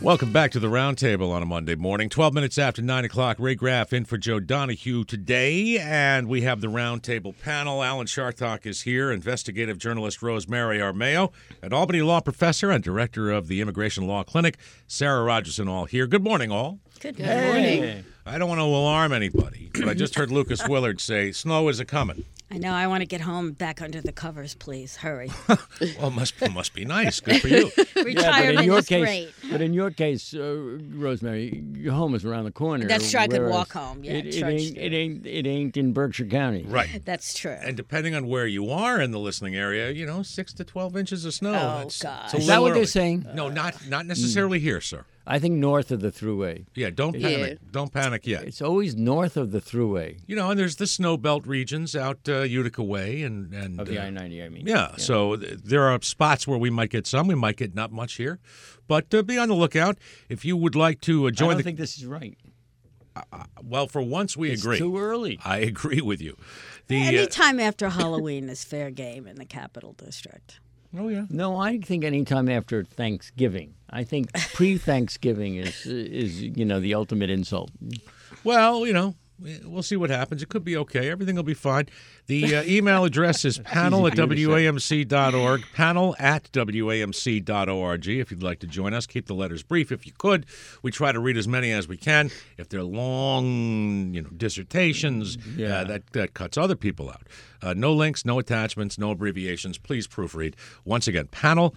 Welcome back to the Roundtable on a Monday morning. 12 minutes after 9 o'clock, Ray Graff in for Joe Donahue today. And we have the Roundtable panel. Alan Chartock is here, investigative journalist Rosemary Armao, an Albany law professor and director of the Immigration Law Clinic, Sarah Rogerson, all here. Good morning, all. Good morning. I don't want to alarm anybody, but I just heard Lucas Willard say, snow is a-coming. I know. I want to get home back under the covers, please. Hurry. Well, must be nice. Good for you. Retirement is great. But in your case, Rosemary, your home is around the corner. That's true. I could walk home. Yeah, it ain't in Berkshire County. Right. That's true. And depending on where you are in the listening area, 6 to 12 inches of snow. Oh, gosh. Is that what they're saying? No, not necessarily here, sir. I think north of the Thruway. Yeah, don't panic. Don't panic yet. It's always north of the Thruway. And there's the snow belt regions out Utica Way and of the I-90, I mean. Yeah, so there are spots where we might get some. We might get not much here. But be on the lookout. If you would like to join I don't think this is right. Well, for once we agree. It's too early. I agree with you. Any time after Halloween is fair game in the Capital District. Oh, yeah. No, I think any time after Thanksgiving. I think pre-Thanksgiving is the ultimate insult. Well, we'll see what happens. It could be okay. Everything will be fine. The email address is panel@wamc.org, panel@wamc.org. If you'd like to join us, keep the letters brief if you could. We try to read as many as we can. If they're long, dissertations, that cuts other people out. No links, no attachments, no abbreviations. Please proofread. Once again,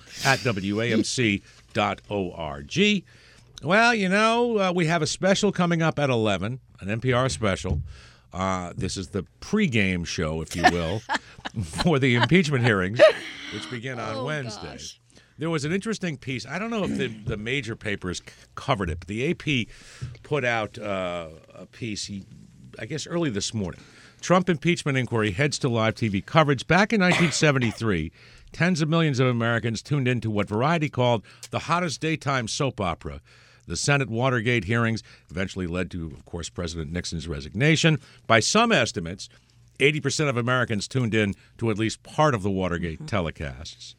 panel@wamc.org. Well, we have a special coming up at 11, an NPR special. This is the pregame show, if you will, for the impeachment hearings, which begin on Wednesday. Gosh. There was an interesting piece. I don't know if the major papers covered it, but the AP put out a piece, I guess, early this morning. Trump impeachment inquiry heads to live TV coverage. Back in 1973, tens of millions of Americans tuned into what Variety called the hottest daytime soap opera. The Senate Watergate hearings eventually led to, of course, President Nixon's resignation. By some estimates, 80% of Americans tuned in to at least part of the Watergate telecasts.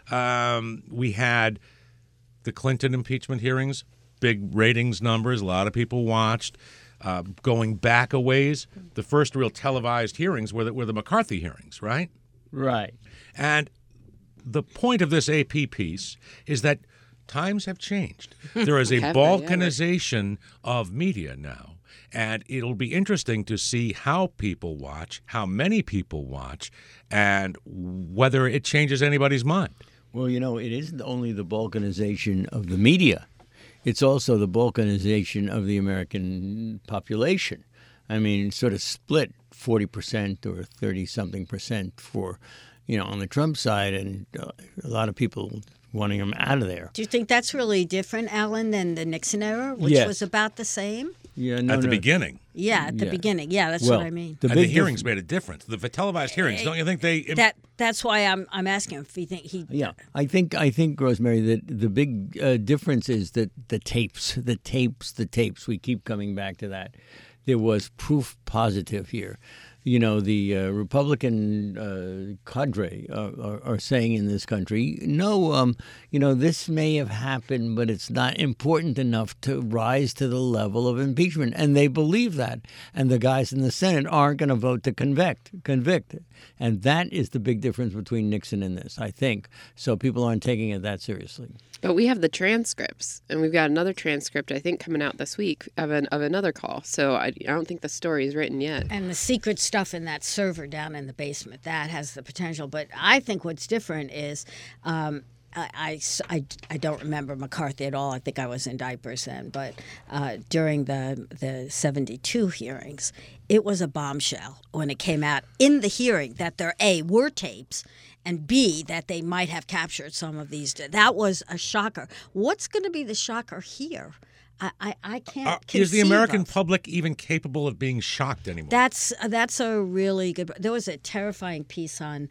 We had the Clinton impeachment hearings, big ratings numbers. A lot of people watched. Going back a ways, the first real televised hearings were the McCarthy hearings, right? Right. And the point of this AP piece is that times have changed. There is a balkanization of media now, and it'll be interesting to see how people watch, how many people watch, and whether it changes anybody's mind. Well, it isn't only the balkanization of the media. It's also the balkanization of the American population. I mean, sort of split 40% or 30-something percent for, on the Trump side, and a lot of people wanting him out of there. Do you think that's really different, Alan, than the Nixon era, which was about the same? Yeah, at the beginning. Yeah, at the beginning. Yeah, that's what I mean. The hearings made a difference. The televised hearings, don't you think they? That's why I'm asking him if you think he. Yeah, I think Rosemary, that the big difference is that the tapes. We keep coming back to that. There was proof positive here. The Republican cadre are saying in this country, no, this may have happened, but it's not important enough to rise to the level of impeachment. And they believe that. And the guys in the Senate aren't going to vote to convict. And that is the big difference between Nixon and this, I think. So people aren't taking it that seriously. But we have the transcripts, and we've got another transcript, I think, coming out this week of another call. So I don't think the story is written yet. And the secret stuff in that server down in the basement, that has the potential. But I think what's different is I don't remember McCarthy at all. I think I was in diapers then. But during the 72 hearings, it was a bombshell when it came out in the hearing that there, A, were tapes, and B, that they might have captured some of these. That was a shocker. What's going to be the shocker here? I can't conceive Is the American public even capable of being shocked anymore? That's a really good. There was a terrifying piece on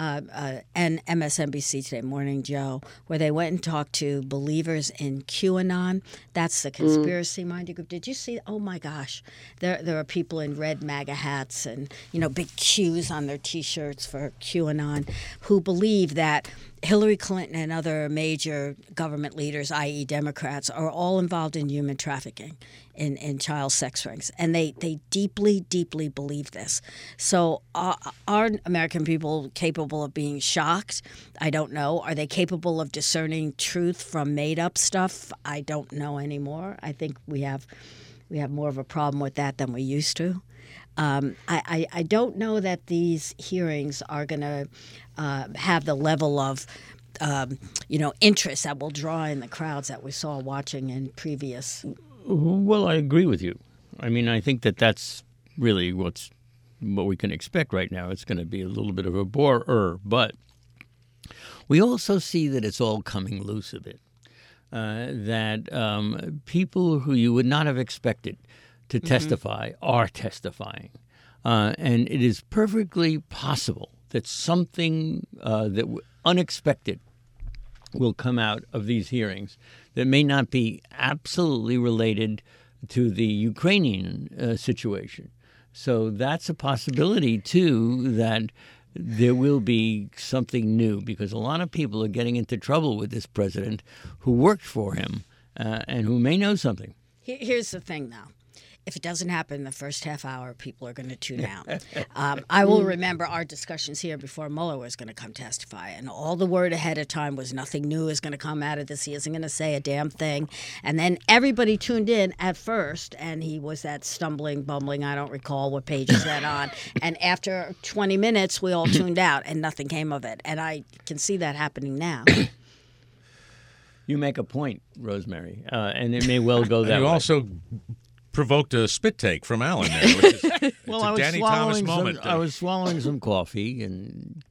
MSNBC today, Morning Joe, where they went and talked to believers in QAnon. That's the conspiracy minded group. Did you see? Oh my gosh, there are people in red MAGA hats and big Qs on their T-shirts for QAnon who believe that Hillary Clinton and other major government leaders, i.e. Democrats, are all involved in human trafficking, in child sex rings. And they deeply, deeply believe this. So are American people capable of being shocked? I don't know. Are they capable of discerning truth from made-up stuff? I don't know anymore. I think we have more of a problem with that than we used to. I don't know that these hearings are going to have the level of interest that will draw in the crowds that we saw watching in previous. Well, I agree with you. I mean, I think that's really what we can expect right now. It's going to be a little bit of a bore, but we also see that it's all coming loose a bit. That people who you would not have expected to testify are testifying. And it is perfectly possible that something unexpected will come out of these hearings that may not be absolutely related to the Ukrainian situation. So that's a possibility, too, that there will be something new, because a lot of people are getting into trouble with this president who worked for him and who may know something. Here's the thing, though. If it doesn't happen in the first half hour, people are going to tune out. I will remember our discussions here before Mueller was going to come testify, and all the word ahead of time was nothing new is going to come out of this. He isn't going to say a damn thing. And then everybody tuned in at first, and he was that stumbling, bumbling, I don't recall what page is that on. And after 20 minutes, we all tuned out, and nothing came of it. And I can see that happening now. You make a point, Rosemary, and it may well go that you way. Also provoked a spit take from Alan there, which is Well, it's a Danny Thomas moment. I was swallowing some coffee, and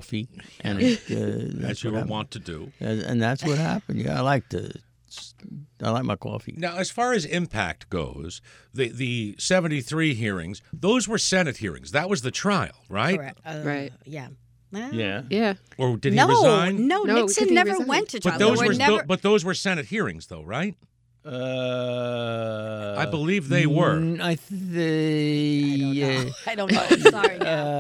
as you were wont to do. And that's what happened. Yeah, I like my coffee. Now, as far as impact goes, the 73 hearings, those were Senate hearings. That was the trial, right? Correct. Right. Yeah. Yeah. Or did he resign? No, Nixon he never resign? went to trial. But those were Senate hearings, though, right? I believe they were. I don't know. Sorry.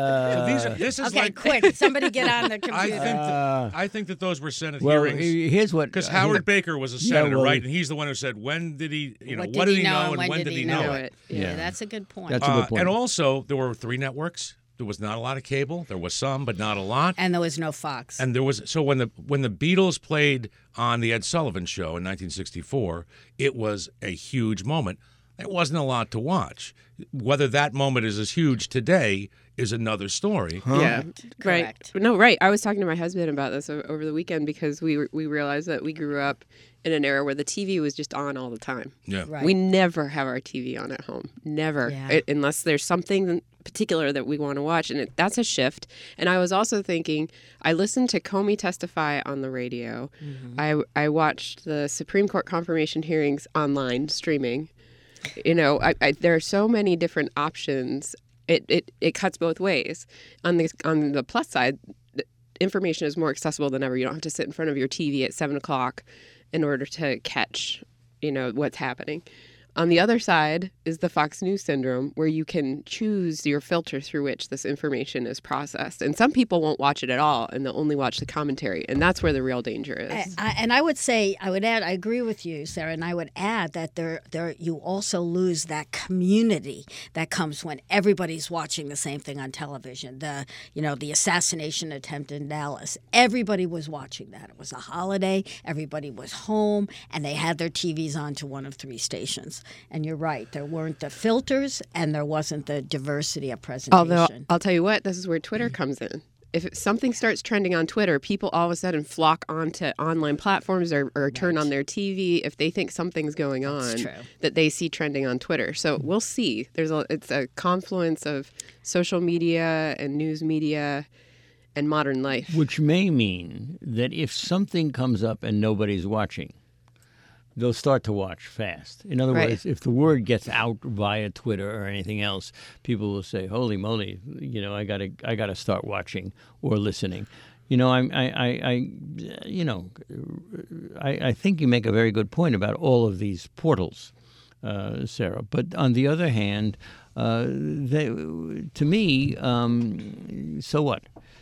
This is okay, like quick. Somebody get on the computer. I think that those were Senate Well, hearings. here's what Because Howard Baker was a senator, well, right? And he's the one who said, when did he, what did he know and when did he know it? Yeah, that's a good point. That's a good point. And also, there were 3 networks. There was not a lot of cable. There was some, but not a lot. And there was no Fox. And there was when the Beatles played on the Ed Sullivan Show in 1964, it was a huge moment. There wasn't a lot to watch. Whether that moment is as huge today is another story. Yeah, Correct. right. No, right. I was talking to my husband about this over the weekend because we realized that we grew up in an era where the TV was just on all the time. Yeah. Right. We never have our TV on at home. Never. Yeah. Unless there's something particular that we want to watch. And that's a shift. And I was also thinking, I listened to Comey testify on the radio. Mm-hmm. I watched the Supreme Court confirmation hearings online, streaming. You know, there are so many different options. It cuts both ways. On the plus side, information is more accessible than ever. You don't have to sit in front of your TV at 7 o'clock in order to catch, what's happening. On the other side is the Fox News syndrome, where you can choose your filter through which this information is processed. And some people won't watch it at all, and they'll only watch the commentary. And that's where the real danger is. I would add, I agree with you, Sarah, and I would add that there you also lose that community that comes when everybody's watching the same thing on television. The assassination attempt in Dallas. Everybody was watching that. It was a holiday. Everybody was home, and they had their TVs on to one of 3 stations. And you're right. There weren't the filters, and there wasn't the diversity of presentation. Although, I'll tell you what, this is where Twitter comes in. If something starts trending on Twitter, people all of a sudden flock onto online platforms or turn on their TV if they think something's going on that they see trending on Twitter. So we'll see. It's a confluence of social media and news media and modern life. Which may mean that if something comes up and nobody's watching, they'll start to watch fast. In other words, if the word gets out via Twitter or anything else, people will say, "Holy moly! I gotta start watching or listening." I think you make a very good point about all of these portals, Sarah. But on the other hand, to me, so what?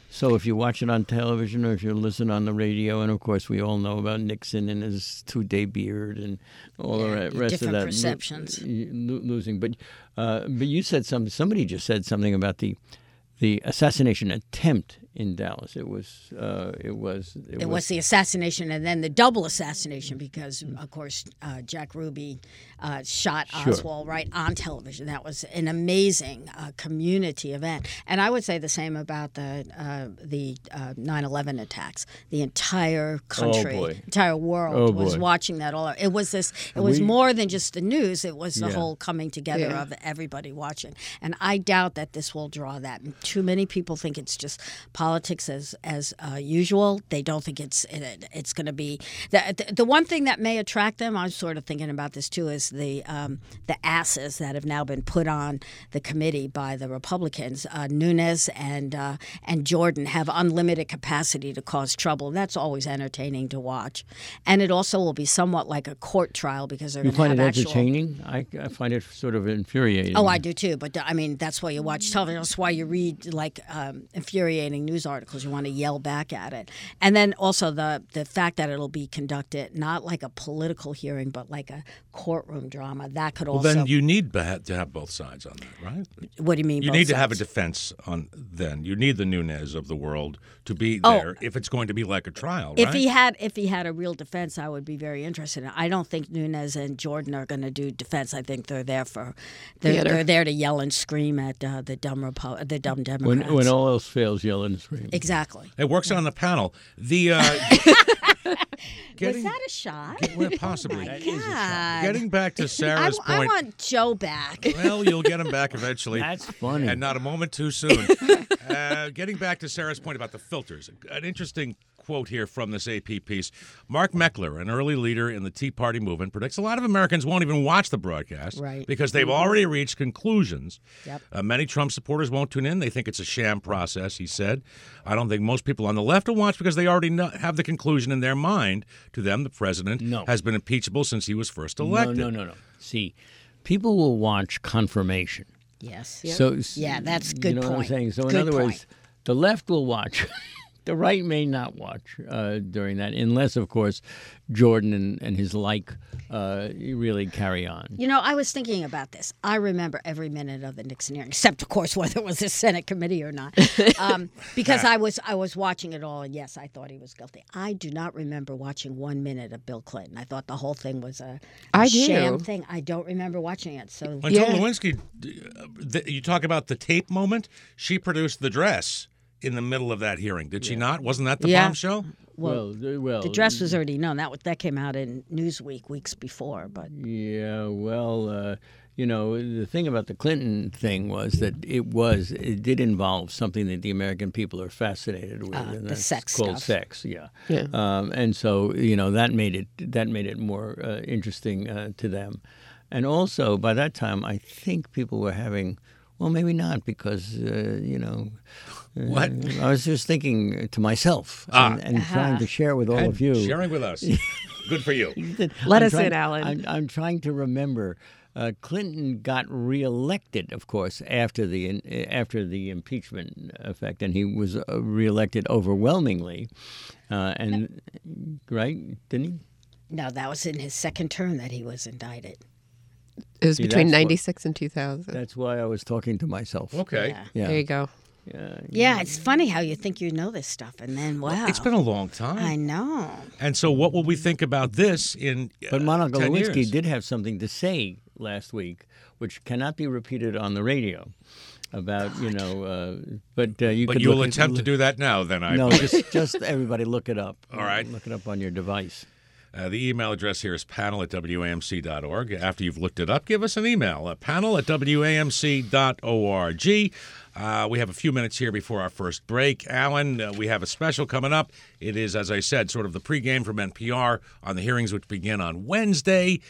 So if you watch it on television or if you listen on the radio, and of course we all know about Nixon and his 2-day beard and all the rest of different that perceptions. losing. But you said something. Somebody just said something about the assassination attempt in Dallas. It was the assassination and then the double assassination because, of course, Jack Ruby shot Oswald right on television. That was an amazing community event. And I would say the same about the 9/11 attacks. The entire country, entire world was watching that all. It was this. It was more than just the news. It was the whole coming together of everybody watching. And I doubt that this will draw that. And too many people think it's just politics as usual. They don't think it's going to be the one thing that may attract them. I'm sort of thinking about this too. Is the asses that have now been put on the committee by the Republicans. Nunes and Jordan have unlimited capacity to cause trouble. That's always entertaining to watch, and it also will be somewhat like a court trial because they're going to have You find it entertaining? I find it sort of infuriating. Oh, I do too. But I mean, that's why you watch television. That's why you read like infuriating news articles. You want to yell back at it, and then also the fact that it'll be conducted not like a political hearing, but like a courtroom drama. That could also. Well, then you need to have both sides on that, right? What do you mean? You both need to sides? have a defense on. Then you need the Nunes of the world to be there if it's going to be like a trial. If right? he had a real defense, I would be very interested. I don't think Nunes and Jordan are going to do defense. I think they're there they're there to yell and scream at the dumb Democrats. When all else fails, yell and scream. Exactly. It works on the panel. The was that a shot? Well, possibly. God. Getting back to Sarah's I point. want Joe back. Well, you'll get him back eventually. That's funny. And not a moment too soon. Getting back to Sarah's point about the filters, an interesting quote here from this AP piece. Mark Meckler, an early leader in the Tea Party movement, predicts a lot of Americans won't even watch the broadcast because they've already reached conclusions. Yep. Many Trump supporters won't tune in. They think it's a sham process, he said. I don't think most people on the left will watch because they already have the conclusion in their mind. To them, the president has been impeachable since he was first elected. No. See, people will watch confirmation. Yes. So that's a good You know point. what I'm saying? So Good in other point. words, the left will watch. The right may not watch during that, unless, of course, Jordan and his like really carry on. You know, I was thinking about this. I remember every minute of the Nixon hearing, except, of course, whether it was a Senate committee or not, because I was watching it all, and yes, I thought he was guilty. I do not remember watching 1 minute of Bill Clinton. I thought the whole thing was a sham thing. I don't remember watching it. So Until Lewinsky, you talk about the tape moment, she produced the dress in the middle of that hearing, did she not? Wasn't that the bombshell? Well, the dress was already known. That came out in Newsweek weeks before. But yeah, well, you know, the thing about the Clinton thing was that it did involve something that the American people are fascinated with, and the that's sex called stuff. sex. Yeah. And so you know that made it more interesting to them, and also by that time I think people were having. Well, maybe not, because, you know, What? I was just thinking to myself and trying to share with all of you. Sharing with us. Good for you. Let us in, Alan. I'm trying to remember. Clinton got reelected, of course, after the impeachment effect, and he was reelected overwhelmingly. And right, didn't he? no, that was in his second term that he was indicted. It was between that's what- 96 and 2000. That's why I was talking to myself. Okay. Yeah. There you go. Yeah, it's funny how you think you know this stuff, and then wow, It's been a long time. I know. And so what will we think about this in But Monica 10 Lewinsky years? did have something to say last week, which cannot be repeated on the radio. About but you But could you'll look attempt to do that now, then I No, just everybody look it up. All right. Look it up on your device. The email address here is panel@wamc.org. After you've looked it up, give us an email at panel@wamc.org. We have a few minutes here before our first break. Alan, we have a special coming up. It is, as I said, sort of the pregame from NPR on the hearings which begin on Wednesday.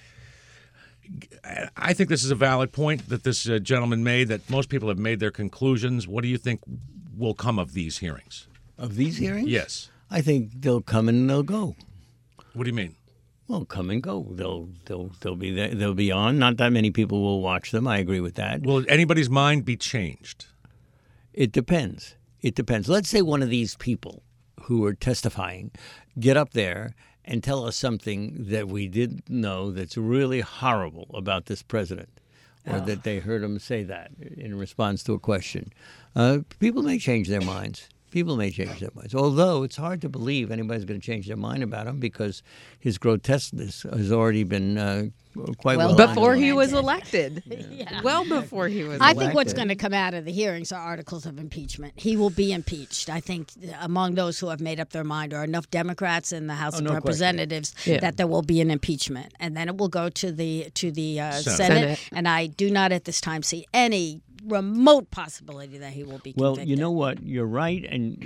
I think this is a valid point that this gentleman made, that most people have made their conclusions. What do you think will come of these hearings? Of these hearings? Yes. I think they'll come and they'll go. What do you mean? Well, come and go. They'll be there. They'll be on. Not that many people will watch them. I agree with that. Will anybody's mind be changed? It depends. It depends. Let's say one of these people who are testifying get up there and tell us something that we didn't know that's really horrible about this president, or that they heard him say that in response to a question. People may change their minds. People may change their minds. Although it's hard to believe anybody's going to change their mind about him because his grotesqueness has already been quite well before understood. he was elected. Yeah. Well before he was I elected. think what's going to come out of the hearings are articles of impeachment. He will be impeached. I think among those who have made up their mind are enough Democrats in the House of no Representatives that there will be an impeachment, and then it will go to the Senate. And I do not at this time see any remote possibility that he will be convicted. Well, you know what? You're right,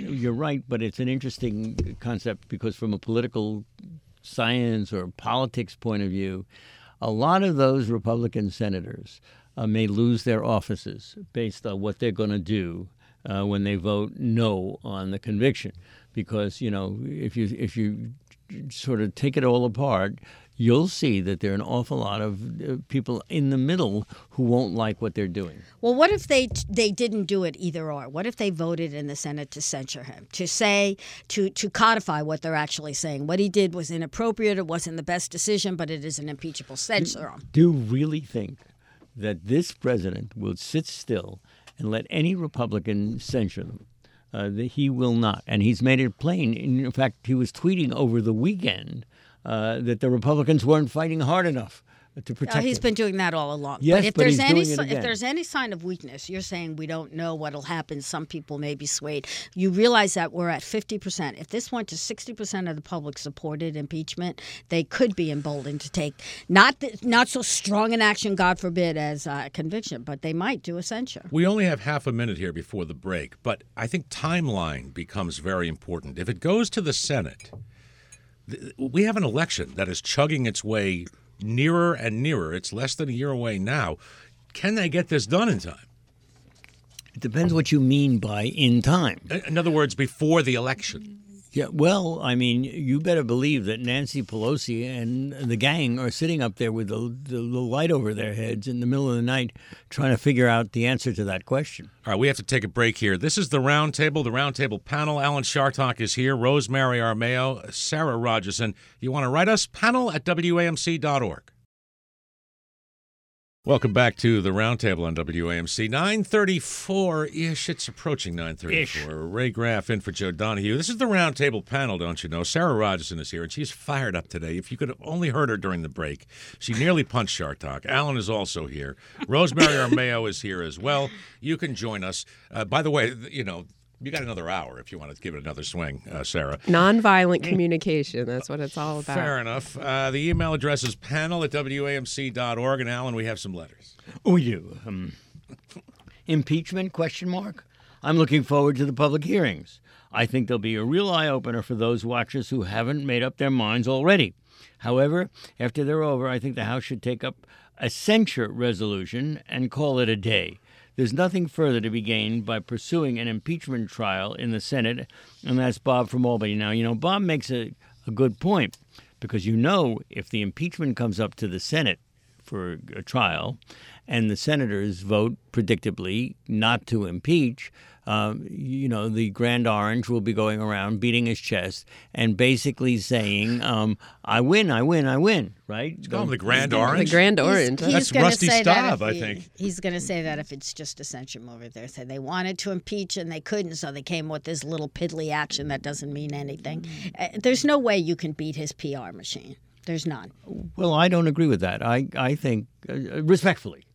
but it's an interesting concept because from a political science or politics point of view, a lot of those Republican senators may lose their offices based on what they're going to do when they vote no on the conviction. Because, if you sort of take it all apart, you'll see that there are an awful lot of people in the middle who won't like what they're doing. Well, what if they didn't do it either or? What if they voted in the Senate to censure him, to say, to codify what they're actually saying? What he did was inappropriate, it wasn't the best decision, but it is an impeachable. Censure him. Do you really think that this president will sit still and let any Republican censure them? That he will not. And he's made it plain. In fact, he was tweeting over the weekend that the Republicans weren't fighting hard enough to protect He's him. been doing that all along. Yes, but he's doing it if again. there's any sign of weakness, you're saying we don't know what'll happen. Some people may be swayed. You realize that we're at 50%. If this went to 60% of the public supported impeachment, they could be emboldened to take not so strong an action, God forbid, as conviction, but they might do a censure. We only have half a minute here before the break, but I think timeline becomes very important. If it goes to the Senate, we have an election that is chugging its way nearer and nearer. It's less than a year away now. Can they get this done in time? It depends what you mean by in time. In other words, before the election. Yeah, well, I mean, you better believe that Nancy Pelosi and the gang are sitting up there with the light over their heads in the middle of the night trying to figure out the answer to that question. All right, we have to take a break here. This is the Roundtable panel. Alan Chartock is here, Rosemary Armao, Sarah Rogerson. You want to write us? panel@WAMC.org. Welcome back to the Roundtable on WAMC. 9:34-ish. It's approaching 9:34. Ray Graff in for Joe Donahue. This is the Roundtable panel, don't you know? Sarah Rogerson is here, and she's fired up today. If you could have only heard her during the break, she nearly punched Chartock. Alan is also here. Rosemary Armao is here as well. You can join us. By the way, you got another hour if you want to give it another swing, Sarah. Nonviolent communication. That's what it's all about. Fair enough. The email address is panel@WAMC.org. And, Alan, we have some letters. We do. Impeachment, question mark? I'm looking forward to the public hearings. I think there'll be a real eye-opener for those watchers who haven't made up their minds already. However, after they're over, I think the House should take up a censure resolution and call it a day. There's nothing further to be gained by pursuing an impeachment trial in the Senate, and that's Bob from Albany. Now, Bob makes a good point, because if the impeachment comes up to the Senate for a trial and the senators vote, predictably, not to impeach, the Grand Orange will be going around beating his chest and basically saying, I win, right? It's called the Grand Orange? The Grand Orange. That's Rusty Staub, I think. He's going to say that if it's just a censure over there. Say they wanted to impeach and they couldn't, so they came with this little piddly action that doesn't mean anything. There's no way you can beat his PR machine. There's none. Well, I don't agree with that. I think, respectfully,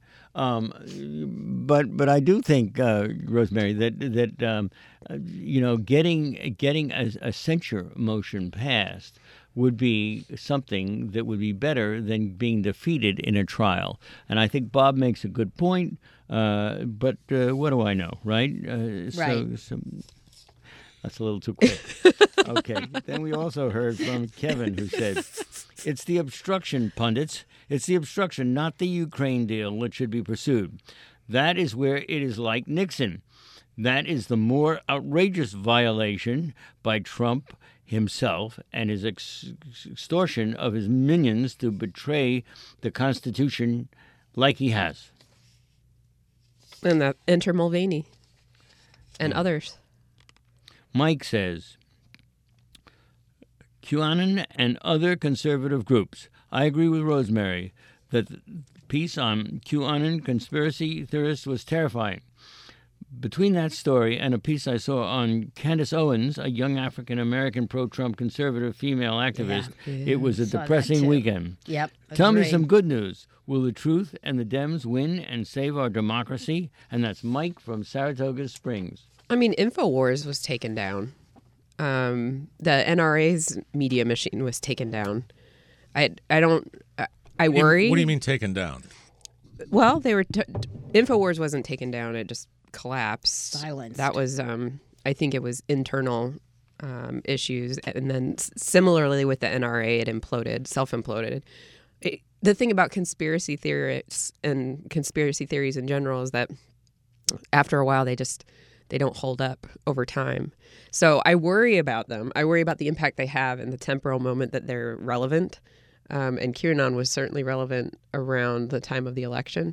but I do think, Rosemary, that getting a censure motion passed would be something that would be better than being defeated in a trial. And I think Bob makes a good point. But what do I know, right? Right. So that's a little too quick. Okay. Then we also heard from Kevin, who said, "It's the obstruction, pundits. It's the obstruction, not the Ukraine deal, that should be pursued. That is where it is like Nixon. That is the more outrageous violation by Trump himself and his extortion of his minions to betray the Constitution like he has." And that enter Mulvaney and others. Mike says, QAnon and other conservative groups. I agree with Rosemary that the piece on QAnon conspiracy theorists was terrifying. Between that story and a piece I saw on Candace Owens, a young African-American pro-Trump conservative female activist, it was a Saw that depressing too. weekend. Yep. Tell me agreed. some good news. Will the truth and the Dems win and save our democracy? And that's Mike from Saratoga Springs. I mean, InfoWars was taken down. The NRA's media machine was taken down. I worry. What do you mean taken down? Well, they were InfoWars wasn't taken down. It just collapsed. Silenced. That was, I think it was internal issues. And then similarly with the NRA, it imploded, self-imploded. The thing about conspiracy theorists and conspiracy theories in general is that after a while, they don't hold up over time. So I worry about them. I worry about the impact they have in the temporal moment that they're relevant. And QAnon was certainly relevant around the time of the election.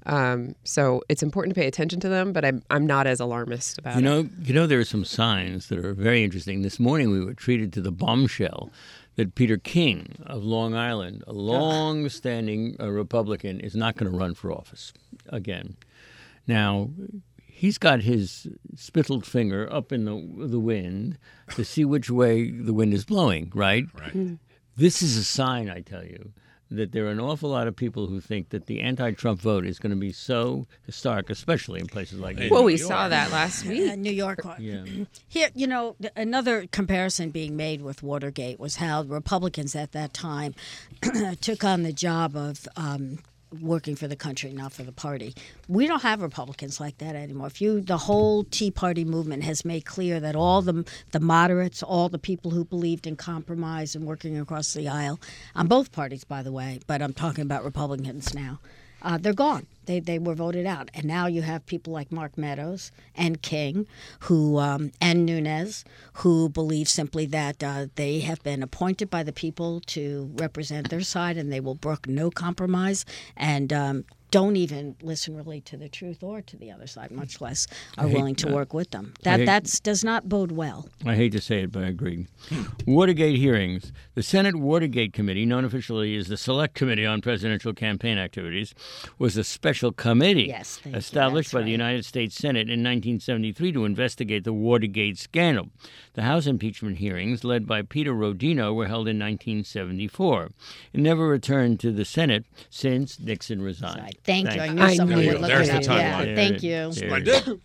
So it's important to pay attention to them, but I'm not as alarmist about it. You know, there are some signs that are very interesting. This morning we were treated to the bombshell that Peter King of Long Island, a long-standing Republican, is not going to run for office again. Now, he's got his spittled finger up in the wind to see which way the wind is blowing, right? Right. Mm-hmm. This is a sign, I tell you, that there are an awful lot of people who think that the anti-Trump vote is going to be so historic, especially in places like New Well, York. we saw that last week. New York. Yeah. Here, another comparison being made with Watergate was how Republicans at that time took on the job of working for the country, not for the party. We don't have Republicans like that anymore. The whole Tea Party movement has made clear that all the moderates, all the people who believed in compromise and working across the aisle, on both parties, by the way, but I'm talking about Republicans now, they're gone. They were voted out. And now you have people like Mark Meadows and King and Nunes who believe simply that they have been appointed by the people to represent their side and they will brook no compromise and don't even listen really to the truth or to the other side, much less are willing to work with them. That does not bode well. I hate to say it, but I agree. Watergate hearings. The Senate Watergate Committee, known officially as the Select Committee on Presidential Campaign Activities, was a special committee established by the United States Senate in 1973 to investigate the Watergate scandal. The House impeachment hearings, led by Peter Rodino, were held in 1974. It never returned to the Senate since Nixon resigned. Thank you. I knew someone knew. would look There's at the it. timeline. Yeah, thank you. Splendid.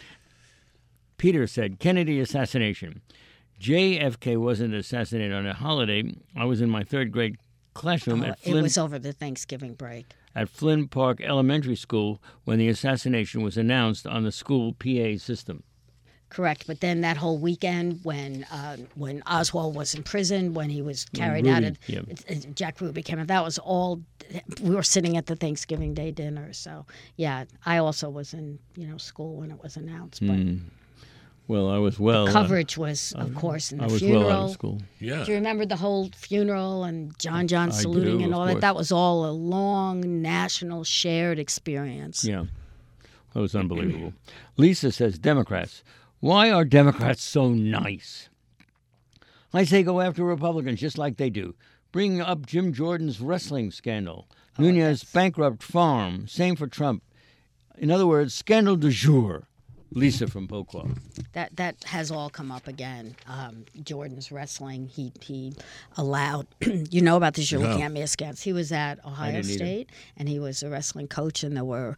Peter said, Kennedy assassination. JFK wasn't assassinated on a holiday. I was in my third grade classroom at It was over the Thanksgiving break. at Flynn Park Elementary School when the assassination was announced on the school PA system. Correct, but then that whole weekend when Oswald was in prison, when he was carried out, Jack Ruby came out. That was all. We were sitting at the Thanksgiving Day dinner, so yeah. I also was in school when it was announced, but Well, I was coverage was, of course, in the I was funeral. well out of school. Yeah. Do you remember the whole funeral and John saluting do, and of all that? course. That was all a long national shared experience. Yeah, that was unbelievable. Lisa says, Democrats. Why are Democrats so nice? I say go after Republicans just like they do. Bring up Jim Jordan's wrestling scandal. Nunez bankrupt farm. Same for Trump. In other words, scandal du jour. Lisa from Poquo. That has all come up again. Jordan's wrestling. He allowed. You know about this? You're looking at me askance. He was at Ohio State, and he was a wrestling coach, and there were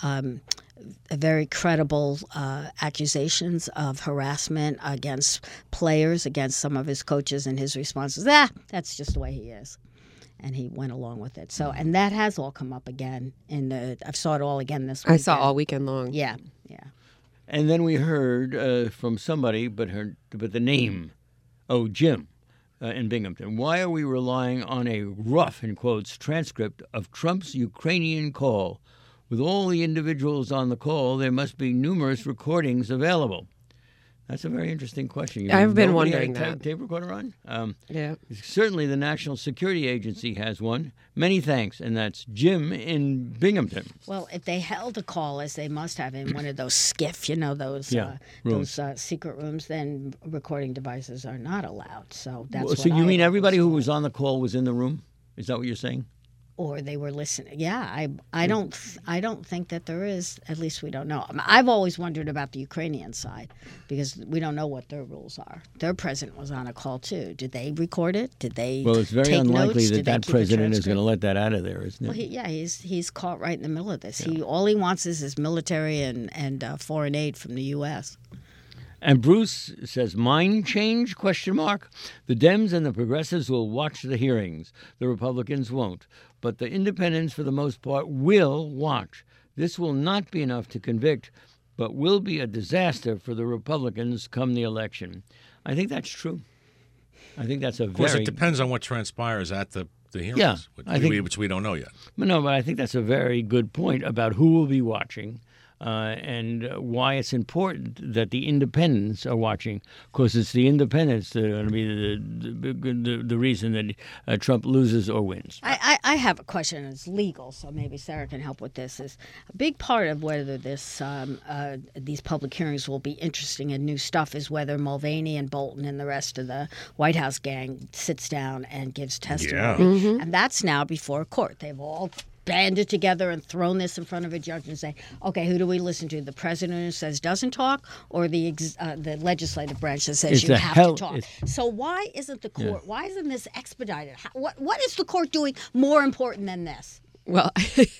very credible accusations of harassment against players, against some of his coaches, and his response was, that's just the way he is. And he went along with it. So, and that has all come up again. I saw it all again this weekend. I saw all weekend long. Yeah. And then we heard from somebody, but the name, Jim in Binghamton. Why are we relying on a rough, in quotes, transcript of Trump's Ukrainian call? With all the individuals on the call, there must be numerous recordings available. That's a very interesting question. I've been Nobody wondering had a that. tape recorder on? Yeah. Certainly the National Security Agency has one. Many thanks, and that's Jim in Binghamton. Well, if they held a call, as they must have in one of those SCIF, those rooms. secret rooms, then recording devices are not allowed. So that's So what you I mean everybody who always was on the call was in the room? Is that what you're saying? or they were listening. Yeah, I don't think that there is. At least we don't know. I've always wondered about the Ukrainian side because we don't know what their rules are. Their president was on a call too. Did they record it? Did they? Well, it's very take unlikely notes? that Did they that keep a president is going to transcript? let that out of there, isn't it? Well, he's caught right in the middle of this. All he wants is his military and foreign aid from the U.S. And Bruce says, mind change, ? The Dems and the progressives will watch the hearings. The Republicans won't. But the independents, for the most part, will watch. This will not be enough to convict, but will be a disaster for the Republicans come the election. I think that's true. I think that's a Of course, very... it depends on what transpires at the hearings, Yeah, I think- which we don't know yet. No, but I think that's a very good point about who will be watching. And why it's important that the independents are watching, because it's the independents that are going to be the reason that Trump loses or wins. I have a question. It's legal, so maybe Sarah can help with this. Is a big part of whether these public hearings will be interesting and new stuff is whether Mulvaney and Bolton and the rest of the White House gang sits down and gives testimony, and that's now before a court. They've all banded together and thrown this in front of a judge and say, okay, who do we listen to? The president who says doesn't talk, or the legislative branch that says It's you a have hell- to talk? it's- So why isn't the court? Why isn't this expedited? What is the court doing more important than this? Well,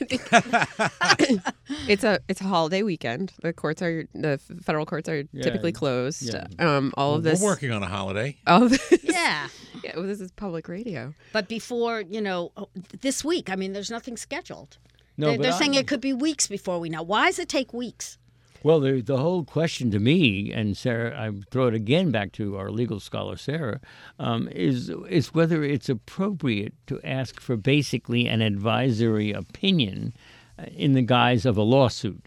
it's a holiday weekend. The federal courts are typically closed. Yeah. All of this. We're working on a holiday. All of this. Yeah. Yeah, well, this is public radio. But before, this week, I mean, there's nothing scheduled. No, but they're saying I- it could be weeks before we know. Why does it take weeks? Well, the whole question to me, and Sarah, I throw it again back to our legal scholar, Sarah, is whether it's appropriate to ask for basically an advisory opinion in the guise of a lawsuit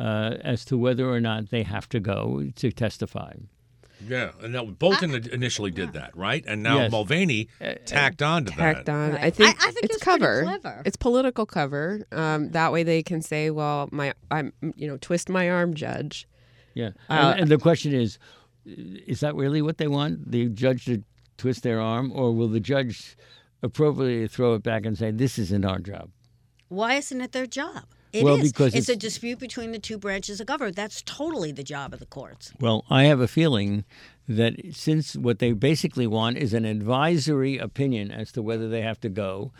as to whether or not they have to go to testify. Yeah, and now Bolton initially did that, right? And now Yes. Mulvaney tacked on to Tacked that. on. Right. I think I think it's it's pretty cover. clever. It's political cover. That way they can say, "Well, I'm twist my arm, judge." Yeah, and the question is that really what they want? The judge to twist their arm, or will the judge appropriately throw it back and say, this isn't our job? Why isn't it their job? It Well, is. because it's a it's- dispute between the two branches of government. That's totally the job of the courts. Well, I have a feeling that since what they basically want is an advisory opinion as to whether they have to go,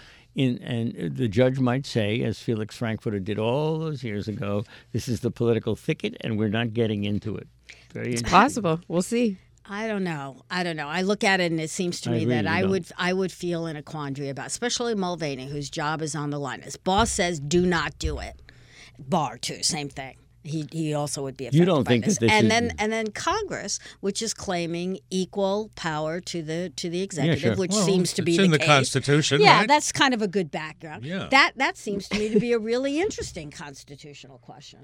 and the judge might say, as Felix Frankfurter did all those years ago, this is the political thicket and we're not getting into it. Very interesting. Possible. We'll see. I don't know. I look at it and it seems to I me agree, that you I would feel in a quandary about, especially Mulvaney, whose job is on the line. His boss says, "Do not do it." Barr too, same thing. He also would be affected You don't by think this. that this and is- then Congress, which is claiming equal power to the executive, sure. which Well, seems to be it's in the case. Constitution, Yeah, right? that's kind of a good background. Yeah. That seems to me to be a really interesting constitutional question.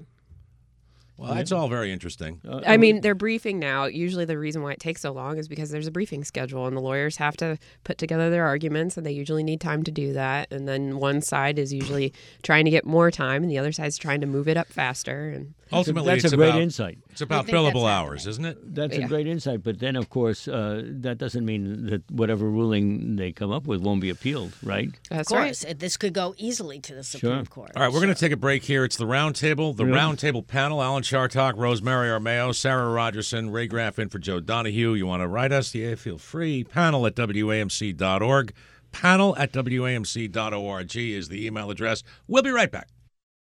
Well, that's all very interesting. I mean, they're briefing now. Usually the reason why it takes so long is because there's a briefing schedule and the lawyers have to put together their arguments and they usually need time to do that. And then one side is usually trying to get more time and the other side's trying to move it up faster. And Ultimately, that's it's a great about, insight. It's about think that's billable happening. hours, isn't it? That's a Yeah. great insight. But then, of course, that doesn't mean that whatever ruling they come up with won't be appealed, right? that's Of right. course, this could go easily to the Supreme Court. All right, we're going to take a break here. It's the Roundtable. The Roundtable panel, Alan Chartock, Rosemary Armeo, Sarah Rogerson, Ray Graff in for Joe Donahue. You want to write us? Yeah, feel free. Panel at WAMC.org. Panel at WAMC.org is the email address. We'll be right back.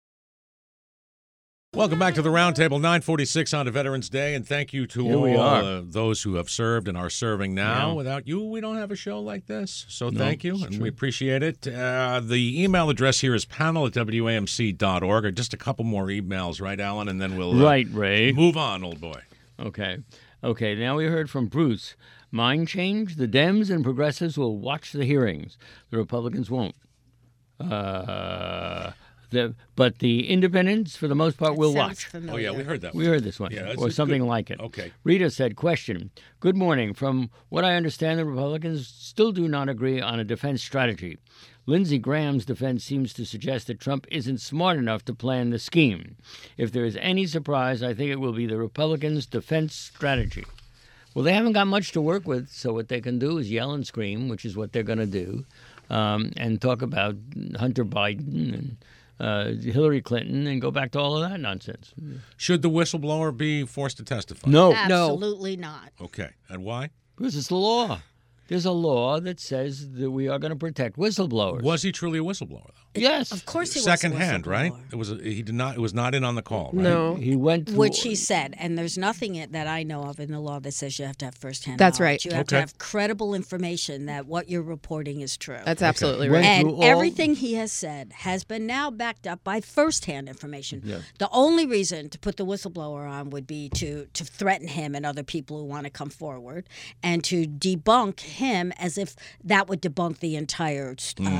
Welcome back to the Roundtable, 9:46 on a Veterans Day, and thank you to Here we all are. those who have served and are serving now. Yeah. Without you, we don't have a show like this, so No, thank you, it's and true. we appreciate it. The email address here is panel at WAMC.org, or just a couple more emails, right, Alan, and then we'll Right, Ray. move on, old boy. Okay. Now we heard from Bruce. Mind change? The Dems and progressives will watch the hearings. The Republicans won't. But the independents, for the most part, will Sounds watch. familiar. Oh, yeah, we heard that We one. heard this one, Yeah, that's or a something good- like it. Okay. Rita said, question, good morning. From what I understand, the Republicans still do not agree on a defense strategy. Lindsey Graham's defense seems to suggest that Trump isn't smart enough to plan the scheme. If there is any surprise, I think it will be the Republicans' defense strategy. Well, they haven't got much to work with, so what they can do is yell and scream, which is what they're going to do, and talk about Hunter Biden and Hillary Clinton and go back to all of that nonsense. Should the whistleblower be forced to testify? No, Absolutely not. Okay. And why? because it's the law. There's a law that says that we are going to protect whistleblowers. Was he truly a whistleblower, though? Yes. Of course he was Second a hand, right? whistleblower. It was. He did not. It was not in on the call, right? No. He went through, Which he said, and there's nothing that I know of in the law that says you have to have firsthand That's knowledge. right. You have Okay. to have credible information that what you're reporting is true. That's absolutely Went right. and through all- everything he has said has been now backed up by firsthand information. Yeah. The only reason to put the whistleblower on would be to threaten him and other people who want to come forward, and to debunk him as if that would debunk the entire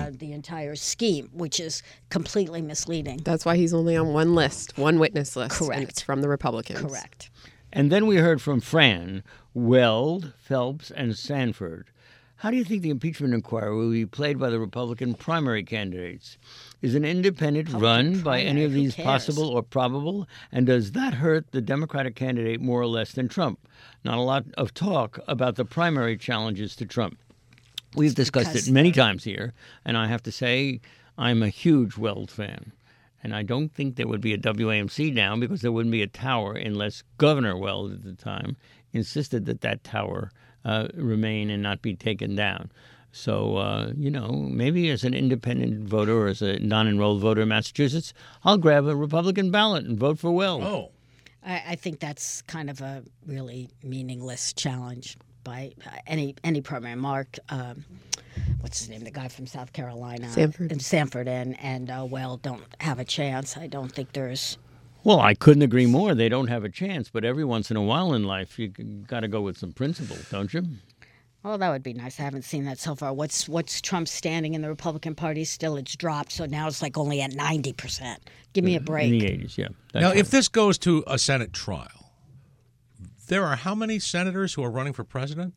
scheme, which is completely misleading. That's why he's only on one list, one witness list. And Correct. it's from the Republicans. Correct. And then we heard from Fran, Weld, Phelps, and Sanford. How do you think the impeachment inquiry will be played by the Republican primary candidates? Is an independent run by any of primary, who these cares? possible or probable? And does that hurt the Democratic candidate more or less than Trump? Not a lot of talk about the primary challenges to Trump. We've discussed because it many times here, and I have to say I'm a huge Weld fan. And I don't think there would be a WAMC now because there wouldn't be a tower unless Governor Weld at the time insisted that that tower remain and not be taken down. So, maybe as an independent voter or as a non-enrolled voter in Massachusetts, I'll grab a Republican ballot and vote for Weld. Oh. I think that's kind of a really meaningless challenge by any program. Mark, what's his name? The guy from South Carolina, Sanford. and Weld don't have a chance. I don't think there's. Well, I couldn't agree more. They don't have a chance, but every once in a while in life, you got to go with some principles, don't you? Oh, that would be nice. I haven't seen that so far. What's Trump's standing in the Republican Party? Still, it's dropped, so now it's like only at 90%. Give me a break. In the 80s, yeah. That's Now, right. if this goes to a Senate trial, there are how many senators who are running for president?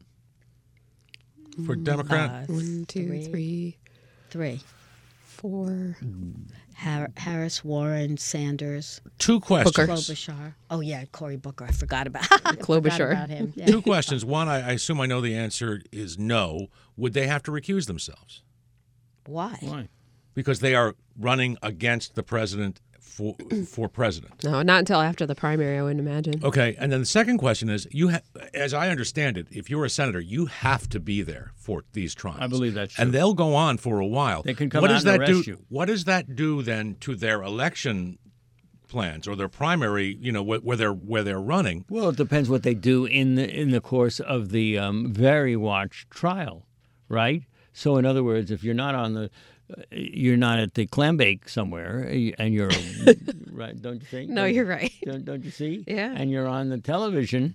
For Democrat? 1, 2, 3, 3. 4. Harris, Warren, Sanders, Two questions. Klobuchar. Oh yeah, Cory Booker. I forgot about Klobuchar. about him. Yeah. Two questions. One, I assume I know the answer is no. Would they have to recuse themselves? Why? Why? Because they are running against the president for president. No, not until after the primary, I wouldn't imagine. Okay, and then the second question is, as I understand it, if you're a senator, you have to be there for these trials. I believe that's true. And they'll go on for a while. They can come What out does and that arrest do? you. What does that do then to their election plans or their primary? Where they're running. Well, it depends what they do in the course of the very watched trial, right? So, in other words, if you're not you're not at the clam bake somewhere, and you're right, don't you think? No, you're right. Don't you see? Yeah. And you're on the television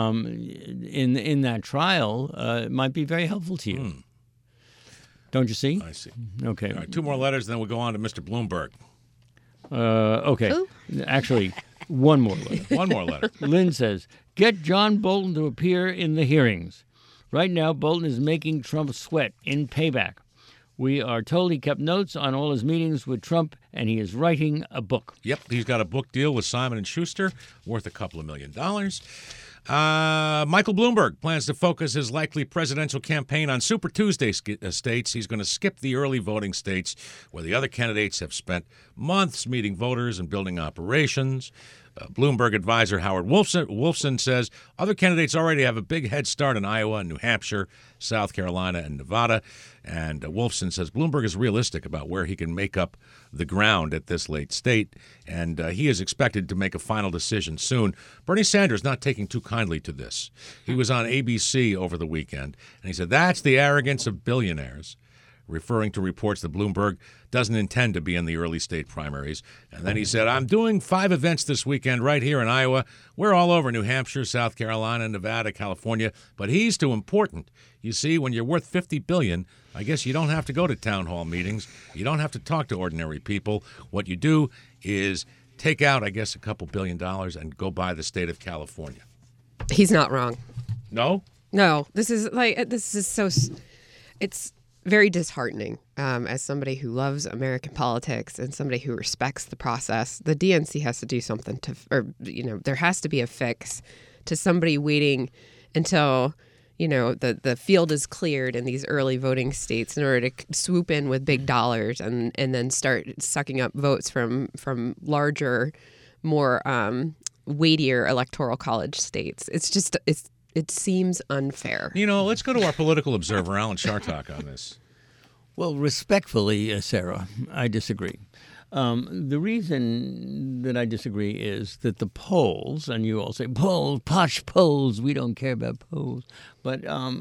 in that trial, it might be very helpful to you. Don't you see? I see. Okay. All right, two more letters, then we'll go on to Mr. Bloomberg. Okay. Who? Actually, one more letter. One more letter. Lynn says, get John Bolton to appear in the hearings. Right now, Bolton is making Trump sweat in payback. We are told he kept notes on all his meetings with Trump, and he is writing a book. Yep, he's got a book deal with Simon & Schuster worth a couple of $1 million. Michael Bloomberg plans to focus his likely presidential campaign on Super Tuesday states. He's going to skip the early voting states where the other candidates have spent months meeting voters and building operations. Bloomberg advisor Howard Wolfson says other candidates already have a big head start in Iowa and New Hampshire, South Carolina, and Nevada. And Wolfson says Bloomberg is realistic about where he can make up the ground at this late state, and he is expected to make a final decision soon. Bernie Sanders not taking too kindly to this. He was on ABC over the weekend, and he said, that's the arrogance of billionaires. referring to reports that Bloomberg doesn't intend to be in the early state primaries. And then he said, I'm doing 5 events this weekend right here in Iowa. We're all over New Hampshire, South Carolina, Nevada, California. But he's too important. You see, when you're worth $50 billion, I guess you don't have to go to town hall meetings. You don't have to talk to ordinary people. What you do is take out, I guess, a couple $1 billion and go buy the state of California. He's not wrong. No? No, this is so. It's very disheartening as somebody who loves American politics and somebody who respects the process. The DNC has to do something there has to be a fix to somebody waiting until, the field is cleared in these early voting states in order to swoop in with big dollars and then start sucking up votes from larger, more weightier electoral college states. It seems unfair. Let's go to our political observer, Alan Chartock, on this. Well, respectfully, Sarah, I disagree. The reason that I disagree is that the polls, and you all say polls, posh polls, we don't care about polls, but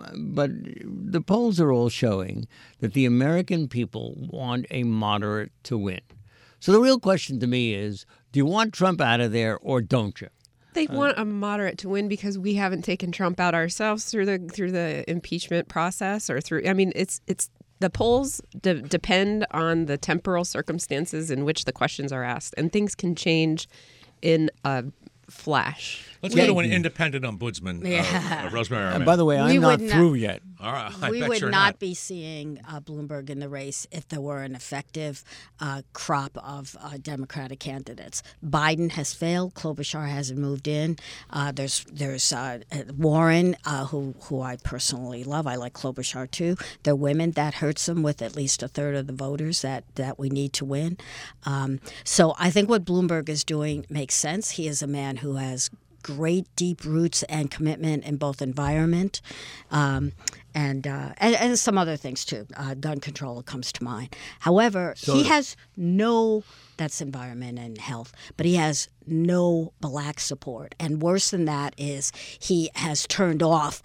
the polls are all showing that the American people want a moderate to win. So the real question to me is, do you want Trump out of there or don't you? They want a moderate to win because we haven't taken Trump out ourselves through the impeachment process or through. I mean, it's the polls depend on the temporal circumstances in which the questions are asked, and things can change in a flash. Let's go to an independent ombudsman, Rosemary Armand. By the way, I'm not through yet. All right, we would not be seeing Bloomberg in the race if there were an effective crop of Democratic candidates. Biden has failed. Klobuchar hasn't moved in. There's Warren, who I personally love. I like Klobuchar too. There are women that hurts him with at least a third of the voters that we need to win. So I think what Bloomberg is doing makes sense. He is a man who has great deep roots and commitment in both environment and some other things too. Gun control comes to mind. However, he has that's environment and health, but he has no black support. And worse than that is he has turned off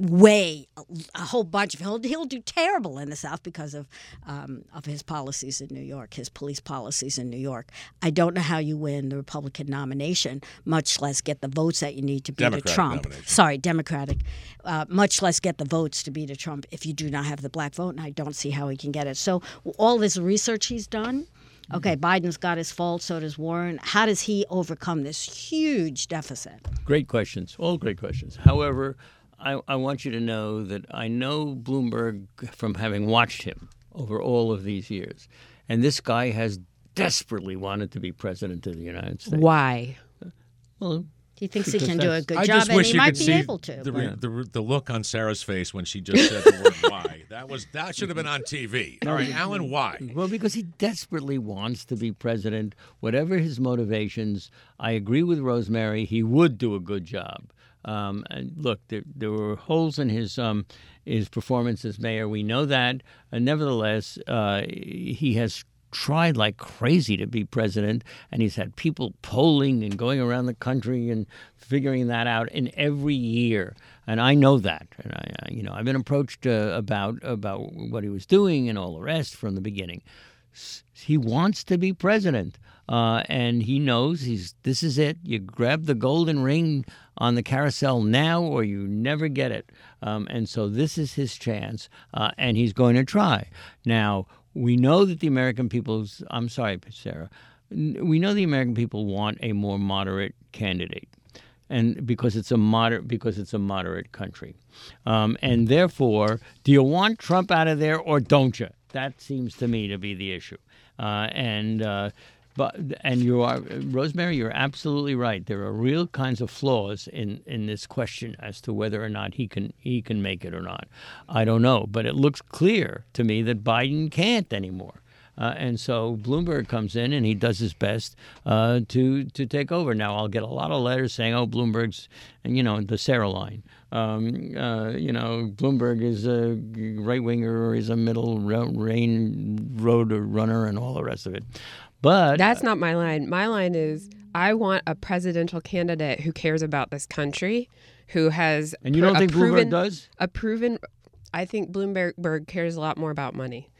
a whole bunch of he'll do terrible in the South because of his policies in New York, his police policies in New York. I don't know how you win the Republican nomination, much less get the votes that you need to beat a Trump. Sorry, Democratic. Much less get the votes to beat a Trump if you do not have the black vote, and I don't see how he can get it. So all this research he's done. Okay, Biden's got his fault, so does Warren. How does he overcome this huge deficit? Great questions, all great questions. However, I want you to know that I know Bloomberg from having watched him over all of these years. And this guy has desperately wanted to be president of the United States. Why? Well, he thinks he can do a good I job, just and wish he you might could be see able to. the look on Sarah's face when she just said the word why. That should have been on TV. All right, Alan, why? Well, because he desperately wants to be president. Whatever his motivations, I agree with Rosemary, he would do a good job. And look, there were holes in his performance as mayor. We know that. Nevertheless, he has tried like crazy to be president, and he's had people polling and going around the country and figuring that out in every year. And I know that. And I've been approached about what he was doing and all the rest from the beginning. He wants to be president, and he knows this is it. You grab the golden ring on the carousel now, or you never get it. And so this is his chance, and he's going to try. Now, we know that the American people's. I'm sorry, Sarah. We know the American people want a more moderate candidate, and because it's a moderate country, and therefore, do you want Trump out of there or don't you? That seems to me to be the issue. But you are, Rosemary, you're absolutely right. There are real kinds of flaws in this question as to whether or not he can make it or not. I don't know, but it looks clear to me that Biden can't anymore. And so Bloomberg comes in and he does his best to take over. Now, I'll get a lot of letters saying, "Oh, Bloomberg's," the Sarah line. Bloomberg is a right winger or he's a middle road runner and all the rest of it. But that's not my line. My line is I want a presidential candidate who cares about this country, who has and you don't think Bloomberg does? I think Bloomberg cares a lot more about money.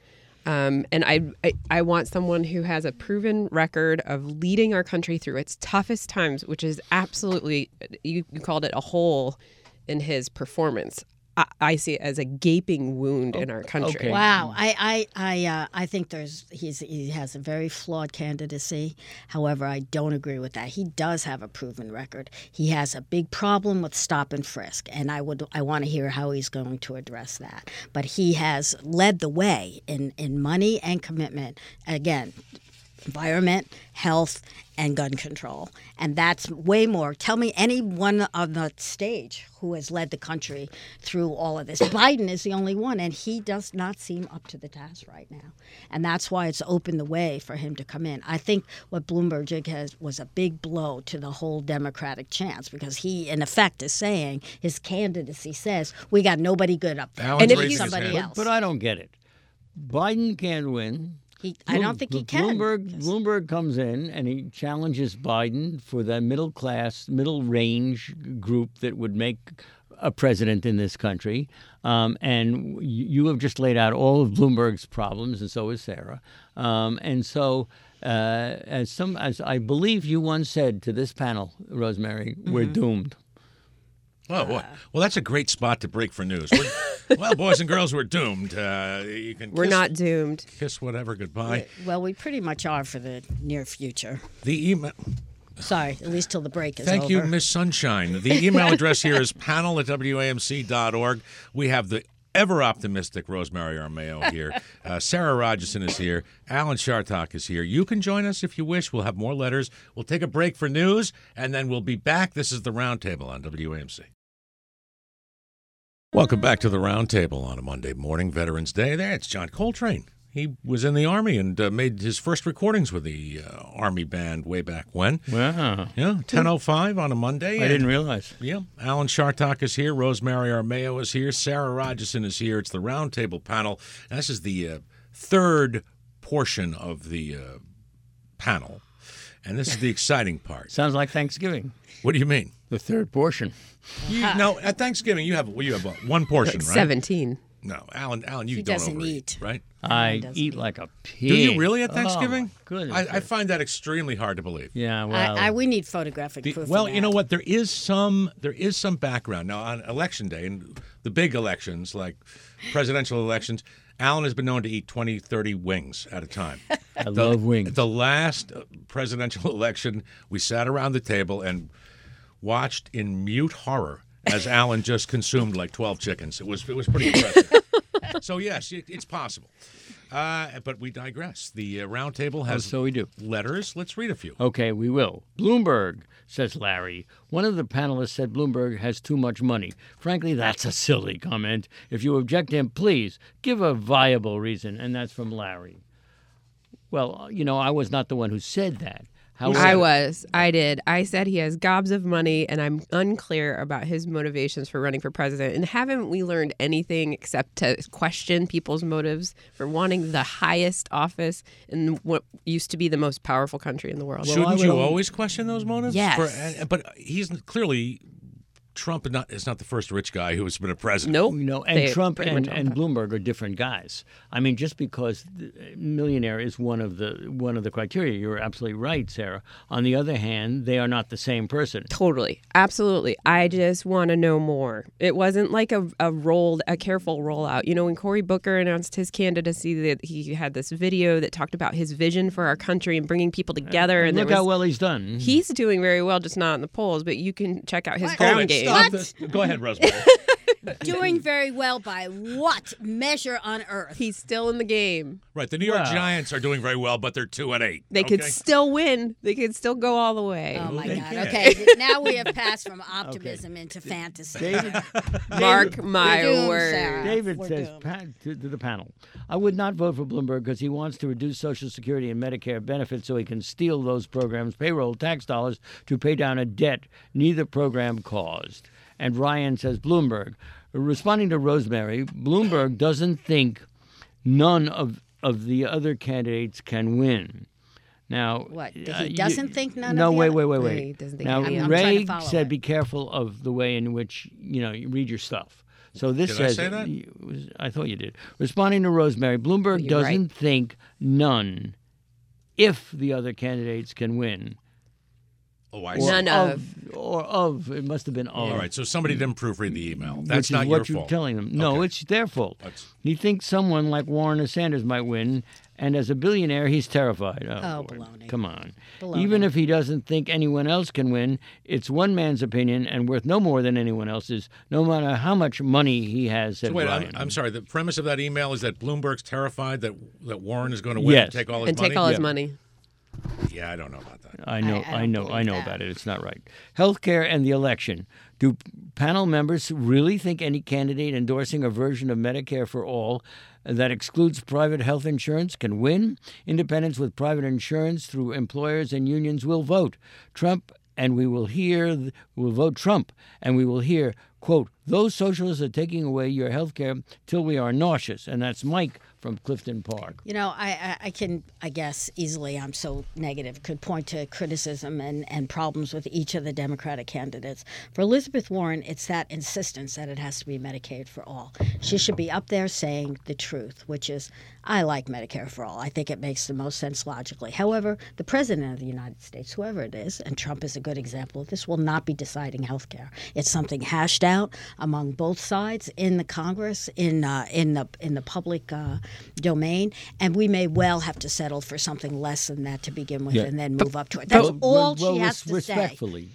And I want someone who has a proven record of leading our country through its toughest times, which is absolutely, you called it a hole in his performance. I see it as a gaping wound in our country. Okay. Wow, I think he has a very flawed candidacy. However, I don't agree with that. He does have a proven record. He has a big problem with stop and frisk, and I want to hear how he's going to address that. But he has led the way in money and commitment. Again, environment, health, and gun control. And that's way more. Tell me anyone on the stage who has led the country through all of this. Biden is the only one, and he does not seem up to the task right now. And that's why it's opened the way for him to come in. I think what Bloomberg did was a big blow to the whole Democratic chance, because he, in effect, is saying, his candidacy says, we got nobody good up there. Alan's And if raising he's his somebody hand. else. But I don't get it. Biden can't win. I don't think he can. Bloomberg comes in and he challenges Biden for the middle class, middle range group that would make a president in this country. And you have just laid out all of Bloomberg's problems, and so is Sarah. And so, as I believe you once said to this panel, Rosemary, we're doomed. Oh, well, that's a great spot to break for news. Well, boys and girls, we're doomed. You can We're not doomed. kiss whatever goodbye. Well, we pretty much are for the near future. The email. Sorry, at least till the break is Thank over. you, Miss Sunshine. The email address here is panel@wamc.org. We have the ever-optimistic Rosemary Armao here. Sarah Rogerson is here. Alan Chartock is here. You can join us if you wish. We'll have more letters. We'll take a break for news, and then we'll be back. This is the Roundtable on WAMC. Welcome back to the Roundtable on a Monday morning, Veterans Day. There, it's John Coltrane. He was in the Army and made his first recordings with the Army band way back when. Wow. Yeah, 10:05 on a Monday. I didn't realize. Yeah, Alan Chartock is here. Rosemary Armao is here. Sarah Rogerson is here. It's the Roundtable panel. And this is the third portion of the panel. And this is the exciting part. Sounds like Thanksgiving. What do you mean? The third portion. No, at Thanksgiving you have what, one portion, right? 17. No, Alan, you He don't doesn't overeat, eat. right? I doesn't eat eat. like a pig. Do you really at Thanksgiving? Oh, my goodness. I find that extremely hard to believe. Yeah, well. we need photographic proof. Well, of you know that. what? There is some background now on Election Day and the big elections, like presidential elections. Alan has been known to eat 20, 30 wings at a time. I love wings. The last presidential election, we sat around the table and watched in mute horror as Alan just consumed like 12 chickens. It was pretty impressive. So yes, it's possible. But we digress. The Roundtable has so we do. letters. Let's read a few. Okay, we will. Bloomberg, says Larry. One of the panelists said Bloomberg has too much money. Frankly, that's a silly comment. If you object to him, please give a viable reason. And that's from Larry. Well, I was not the one who said that. I did. I said he has gobs of money, and I'm unclear about his motivations for running for president. And haven't we learned anything except to question people's motives for wanting the highest office in what used to be the most powerful country in the world? Shouldn't you always question those motives? Yes. But he's clearly... Trump is not the first rich guy who has been a president. Nope. And Trump pretty and much all that. Bloomberg are different guys. I mean, just because millionaire is one of the criteria, you're absolutely right, Sarah. On the other hand, they are not the same person. Totally. Absolutely. I just want to know more. It wasn't like a careful rollout. When Cory Booker announced his candidacy, that he had this video that talked about his vision for our country and bringing people together. And look how well he's done. He's doing very well, just not in the polls, but you can check out his ground game. Stop this. Go ahead, Rosemary. Doing very well by what measure on earth? He's still in the game. Right. The New York Wow. Giants are doing very well, but they're 2-8. They could still win. They could still go all the way. Oh my They God! can't. Okay, now we have passed from optimism into fantasy. Mark my We're doomed, words. Sarah. David We're says doomed. to the panel, I would not vote for Bloomberg because he wants to reduce Social Security and Medicare benefits so he can steal those programs' payroll tax dollars to pay down a debt neither program caused. And Ryan says, Bloomberg, responding to Rosemary, Bloomberg doesn't think none of the other candidates can win. Now, What? He doesn't think none no, of the wait, other- wait, He wait. doesn't think Now, any of them. I'm trying Ray to follow said it. be careful of the way in which, you read your stuff. So this Did I says, say that? I thought you did. Responding to Rosemary, Bloomberg You're doesn't right. think none if the other candidates can win. Oh, I Or see. None of. Or of. It must have been of. All right, so somebody didn't proofread the email. That's which is not what your you're fault. telling them. No, Okay. it's their fault. That's- He thinks someone like Warren or Sanders might win, and as a billionaire, he's terrified. Oh, boy. baloney. Come on. Baloney. Even if he doesn't think anyone else can win, it's one man's opinion and worth no more than anyone else's, no matter how much money he has, said So wait, Brian. I'm sorry. The premise of that email is that Bloomberg's terrified that Warren is going to win Yes. and take all his And money? take all his money. Yeah, I don't know about that. I know I don't believe that. about it. It's not right. Healthcare and the election. Do panel members really think any candidate endorsing a version of Medicare for all that excludes private health insurance can win? Independents with private insurance through employers and unions will vote Trump, and we will vote Trump, and we will hear, quote, those socialists are taking away your health care till we are nauseous. And that's Mike from Clifton Park. You know, I can, I guess, easily, I'm so negative, could point to criticism and problems with each of the Democratic candidates. For Elizabeth Warren, it's that insistence that it has to be Medicaid for all. She should be up there saying the truth, which is, I like Medicare for all. I think it makes the most sense logically. However, the President of the United States, whoever it is, and Trump is a good example of this, will not be deciding health care. It's something hashed out among both sides in the Congress, in the public domain, and we may well have to settle for something less than that to begin with, Yeah. and then move up to it. That's all she has to say. Respectfully,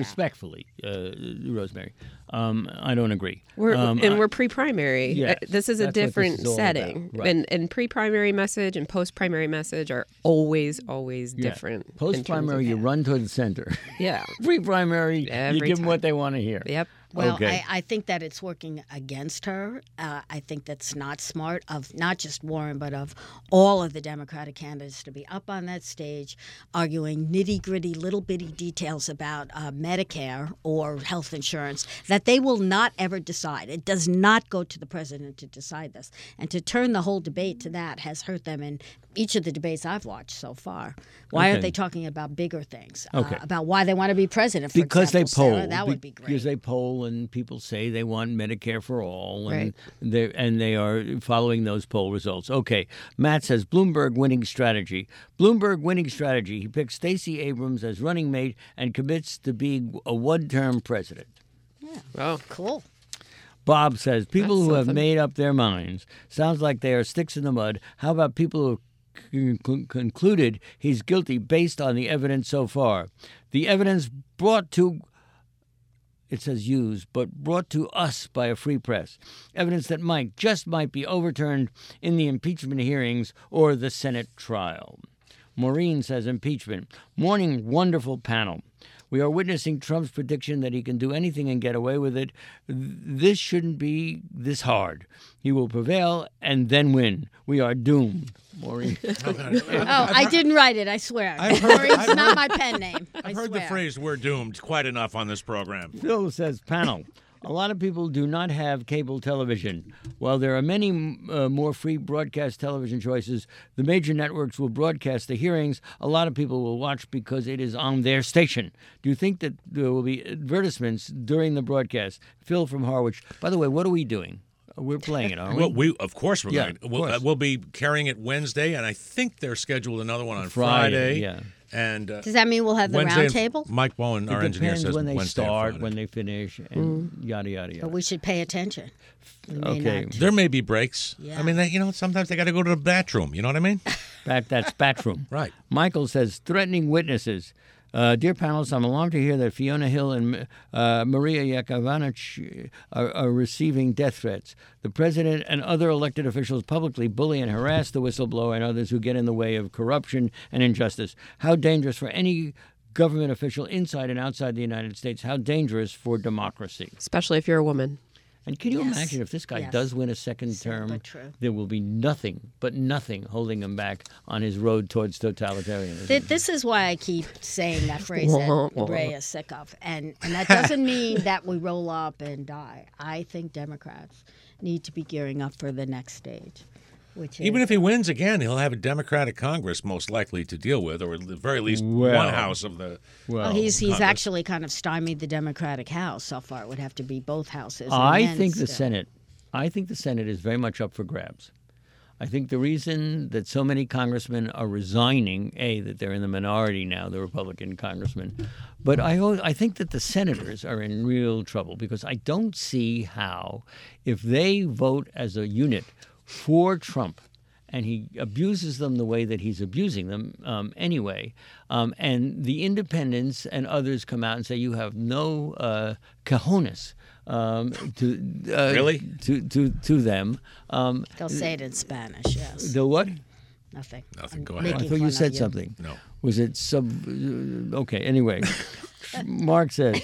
Rosemary, I don't agree. We're pre-primary. Yes, This is a that's what this different is all setting. about. Right. And pre-primary message and post-primary message are always Yeah. different. in terms Post-primary, of- you run toward the center. Yeah. Pre-primary, you Every give them time. what they want to hear. Yep. Well, Okay. I think that it's working against her. I think that's not smart of not just Warren, but of all of the Democratic candidates to be up on that stage arguing nitty-gritty, little-bitty details about Medicare or health insurance that they will not ever decide. It does not go to the president to decide this. And to turn the whole debate to that has hurt them in each of the debates I've watched so far. Why Okay. aren't they talking about bigger things? Okay. About why they want to be president, for Because example, they poll. Sarah? That would be great. Because they poll and people say they want Medicare for all, and Right. they are following those poll results. Okay, Matt says Bloomberg winning strategy. Bloomberg winning strategy. He picks Stacey Abrams as running mate and commits to being a one-term president. Oh, Cool. Bob says people That's who have something. made up their minds. Sounds like they are sticks in the mud. How about people who concluded he's guilty based on the evidence so far? The evidence brought to, it says used, but brought to us by a free press. Evidence that might be overturned in the impeachment hearings or the Senate trial. Maureen says impeachment. Morning, wonderful panel. We are witnessing Trump's prediction that he can do anything and get away with it. This shouldn't be this hard. He will prevail and then win. We are doomed. Maureen. Oh, I didn't write it, I swear. I've It's not my pen name. I've heard the phrase "we're doomed" quite enough on this program. Phil says, panel. A lot of people do not have cable television. While there are many more free broadcast television choices, the major networks will broadcast the hearings. A lot of people will watch because it is on their station. Do you think that there will be advertisements during the broadcast? Phil from Harwich. By the way, what are we doing? We're playing it, aren't we? Well, of course we're Yeah, going. of course. We'll be carrying it Wednesday, and I think they're scheduled another one on Friday, yeah. And Does that mean we'll have the Wednesday round and- table? Mike Bowen, our It engineer, depends says when they Wednesday and start, Friday. when they finish, and yada, yada, yada. But we should pay attention. We may Okay. not. There may be breaks. Yeah. I mean, sometimes they got to go to the bathroom. You know what I mean? That's bathroom. Right. Michael says, threatening witnesses. Dear panelists, I'm alarmed to hear that Fiona Hill and Maria Yakovlevich are receiving death threats. The president and other elected officials publicly bully and harass the whistleblower and others who get in the way of corruption and injustice. How dangerous for any government official inside and outside the United States. How dangerous for democracy. especially if you're a woman. And can you Yes. imagine if this guy Yes. does win a second Sad term, but true. there will be nothing holding him back on his road towards totalitarianism. This is why I keep saying that phrase that Ray is sick of. And that doesn't mean that we roll up and die. I think Democrats need to be gearing up for the next stage. Even if he wins again, he'll have a Democratic Congress most likely to deal with, or at the very least one house of the. Well, he's actually kind of stymied the Democratic House so far. It would have to be both houses. I think the Senate is very much up for grabs. I think the reason that so many congressmen are resigning, that they're in the minority now, the Republican congressmen, but I think that the senators are in real trouble because I don't see how, if they vote as a unit for Trump, and he abuses them the way that he's abusing them anyway, and the independents and others come out and say you have no cojones really to them. They'll say it in Spanish. Yes. The what? Nothing. Go ahead. I thought you said something. No. Was it Okay. Anyway, Mark says.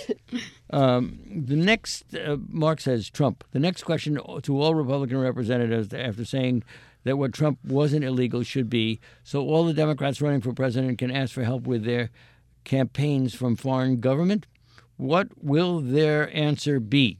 Mark says Trump. The next question to all Republican representatives after saying that what Trump wasn't illegal should be, so all the Democrats running for president can ask for help with their campaigns from foreign government. What will their answer be?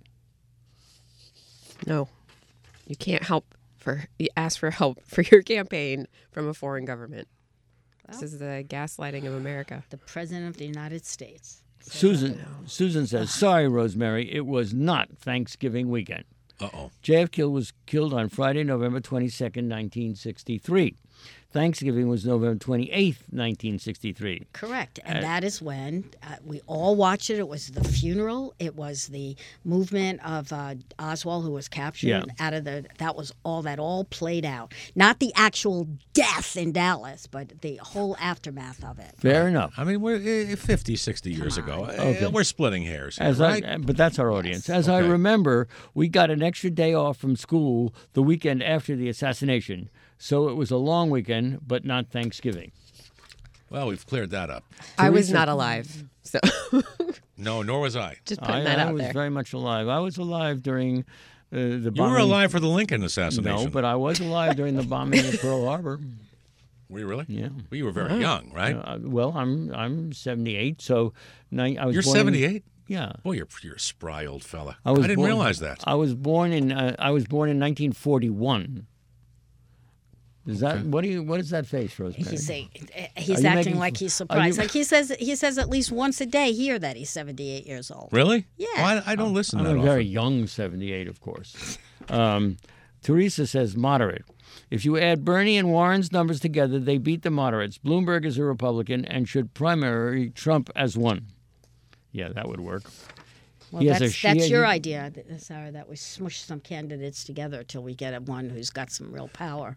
No, you can't ask for help for your campaign from a foreign government. This is the gaslighting of America. The President of the United States. Susan says, sorry, Rosemary, it was not Thanksgiving weekend. Uh-oh. JFK was killed on Friday, November 22nd, 1963. Thanksgiving was November 28th, 1963. Correct. And that is when we all watched it. It was the funeral. It was the movement of Oswald, who was captured out of that was all that all played out. Not the actual death in Dallas, but the whole aftermath of it. Fair enough. I mean, we're 50, 60 years ago. Okay. We're splitting hairs, right? But that's our audience. As I remember, we got an extra day off from school the weekend after the assassination. So it was a long weekend, but not Thanksgiving. Well, we've cleared that up. I was not alive, so no, nor was I. Just putting that out there. I was very much alive. I was alive during the bombing. You were alive for the Lincoln assassination. No, but I was alive during the bombing of Pearl Harbor. Were you really? Yeah. Well, you were very young, right? Well, I'm 78, so I was. You're 78? Yeah. Boy, you're a spry old fella. I didn't realize that. I was born in 1941. Is that what is that face, Rosemary? He's acting like he's surprised. Like he says at least once a day here that he's 78 years old. Really? Yeah. Well, I don't listen. I'm that a often. very young 78, of course. Teresa says moderate. If you add Bernie and Warren's numbers together, they beat the moderates. Bloomberg is a Republican and should primary Trump as one. Yeah, that would work. Well, that's your idea, Sarah, that we smush some candidates together till we get one who's got some real power.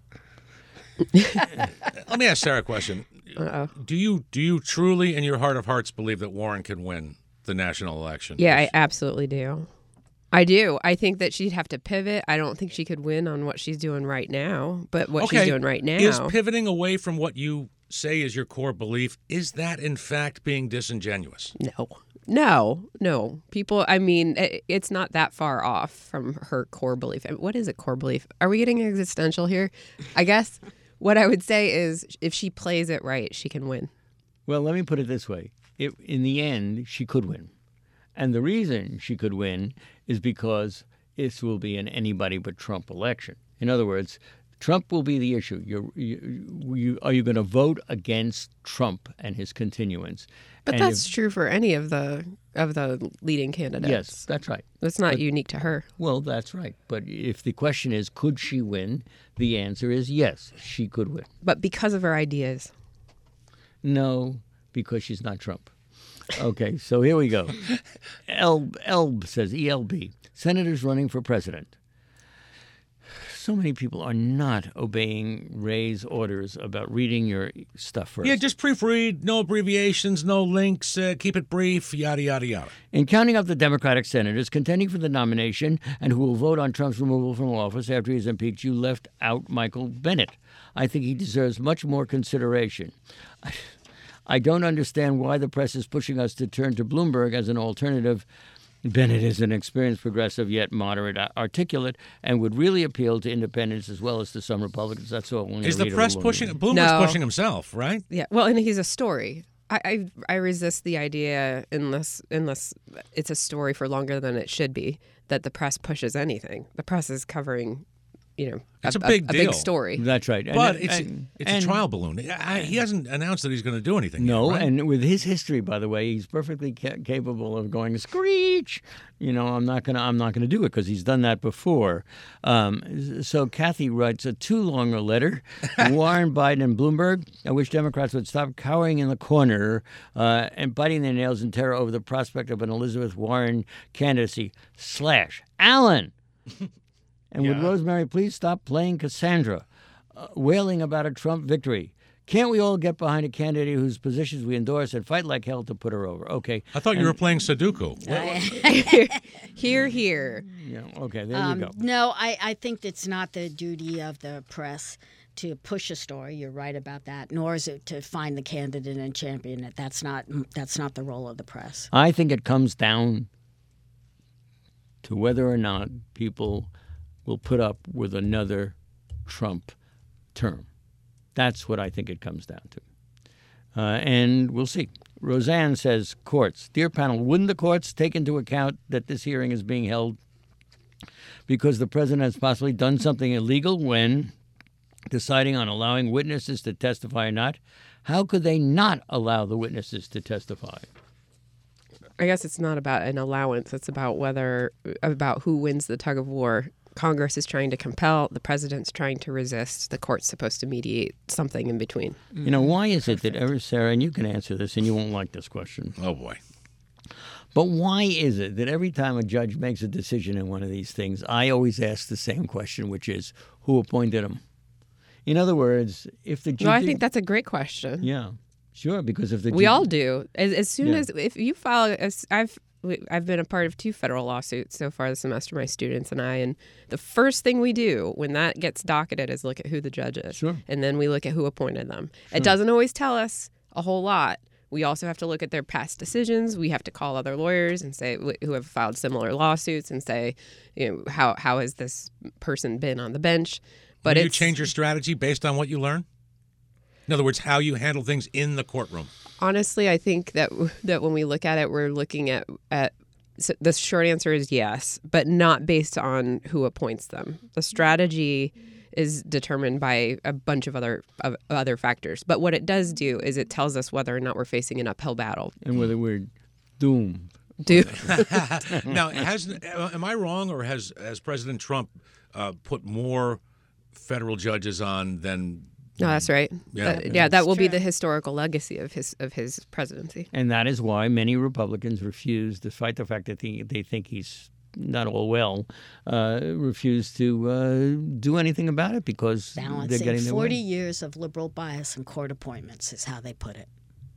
Let me ask Sarah a question. Uh-oh. Do you truly, in your heart of hearts, believe that Warren can win the national election? Yeah, I absolutely do. I do. I think that she'd have to pivot. I don't think she could win on what she's doing right now. But what she's doing right now is pivoting away from what you say is your core belief. Is that in fact being disingenuous? No. People, I mean, it's not that far off from her core belief. What is a core belief? Are we getting existential here? I guess what I would say is if she plays it right, she can win. Well, let me put it this way. In the end, she could win. And the reason she could win is because this will be an anybody but Trump election. In other words, Trump will be the issue. Are you going to vote against Trump and his continuance? But that's true for any of the leading candidates. Yes, that's right. That's not unique to her. Well, that's right. But if the question is, could she win? The answer is yes, she could win. But because of her ideas? No, because she's not Trump. Okay, so here we go. Elb says, ELB, senators running for president. So many people are not obeying Ray's orders about reading your stuff first. Yeah, just proofread, no abbreviations, no links, keep it brief, yada, yada, yada. In counting up the Democratic senators contending for the nomination and who will vote on Trump's removal from office after he is impeached, you left out Michael Bennet. I think he deserves much more consideration. I don't understand why the press is pushing us to turn to Bloomberg as an alternative. Bennett is an experienced progressive, yet moderate, articulate, and would really appeal to independents as well as to some Republicans. That's all. Is the press pushing? Bloomberg's pushing himself, right? Yeah. Well, and he's a story. I resist the idea unless it's a story for longer than it should be that the press pushes anything. The press is covering, It's a big deal. big story. That's right. But it's a trial balloon. He hasn't announced that he's going to do anything. No, yet, right? and with his history, by the way, he's perfectly capable of going screech. I'm not gonna do it because he's done that before. So Kathy writes a too long a letter. Warren, Biden, and Bloomberg. I wish Democrats would stop cowering in the corner and biting their nails in terror over the prospect of an Elizabeth Warren candidacy. Alan. And would Rosemary please stop playing Cassandra, wailing about a Trump victory? Can't we all get behind a candidate whose positions we endorse and fight like hell to put her over? Okay. I thought you were playing Sudoku. Here. Yeah, okay, there you go. No, I think it's not the duty of the press to push a story. You're right about that. Nor is it to find the candidate and champion it. That's not the role of the press. I think it comes down to whether or not people will put up with another Trump term. That's what I think it comes down to. And we'll see. Roseanne says, courts. Dear panel, wouldn't the courts take into account that this hearing is being held because the president has possibly done something illegal when deciding on allowing witnesses to testify or not? How could they not allow the witnesses to testify? I guess it's not about an allowance. It's about who wins the tug of war. Congress is trying to compel, the president's trying to resist, the court's supposed to mediate, something in between. Why is it that Sarah, and you can answer this, and you won't like this question. Oh, boy. But why is it that every time a judge makes a decision in one of these things, I always ask the same question, which is, who appointed him? In other words, if the judge... No, I think that's a great question. Yeah, sure, because if the we all do. As soon as, if you file, I've been a part of 2 federal lawsuits so far this semester, my students and I, and the first thing we do when that gets docketed is look at who the judge is. Sure. And then we look at who appointed them. Sure. It doesn't always tell us a whole lot. We also have to look at their past decisions. We have to call other lawyers and say who have filed similar lawsuits and say, how has this person been on the bench? But Will you change your strategy based on what you learn? In other words, how you handle things in the courtroom. Honestly, I think that when we look at it, we're looking at so the short answer is yes, but not based on who appoints them. The strategy is determined by a bunch of other factors. But what it does do is it tells us whether or not we're facing an uphill battle. And whether we're doomed. Now, am I wrong, or has President Trump put more federal judges on than... No, that's right. Yeah, that will be the historical legacy of his presidency. And that is why many Republicans refuse, despite the fact that they think he's not all well, refuse to do anything about it because they're getting their 40 way. years of liberal bias in court appointments is how they put it.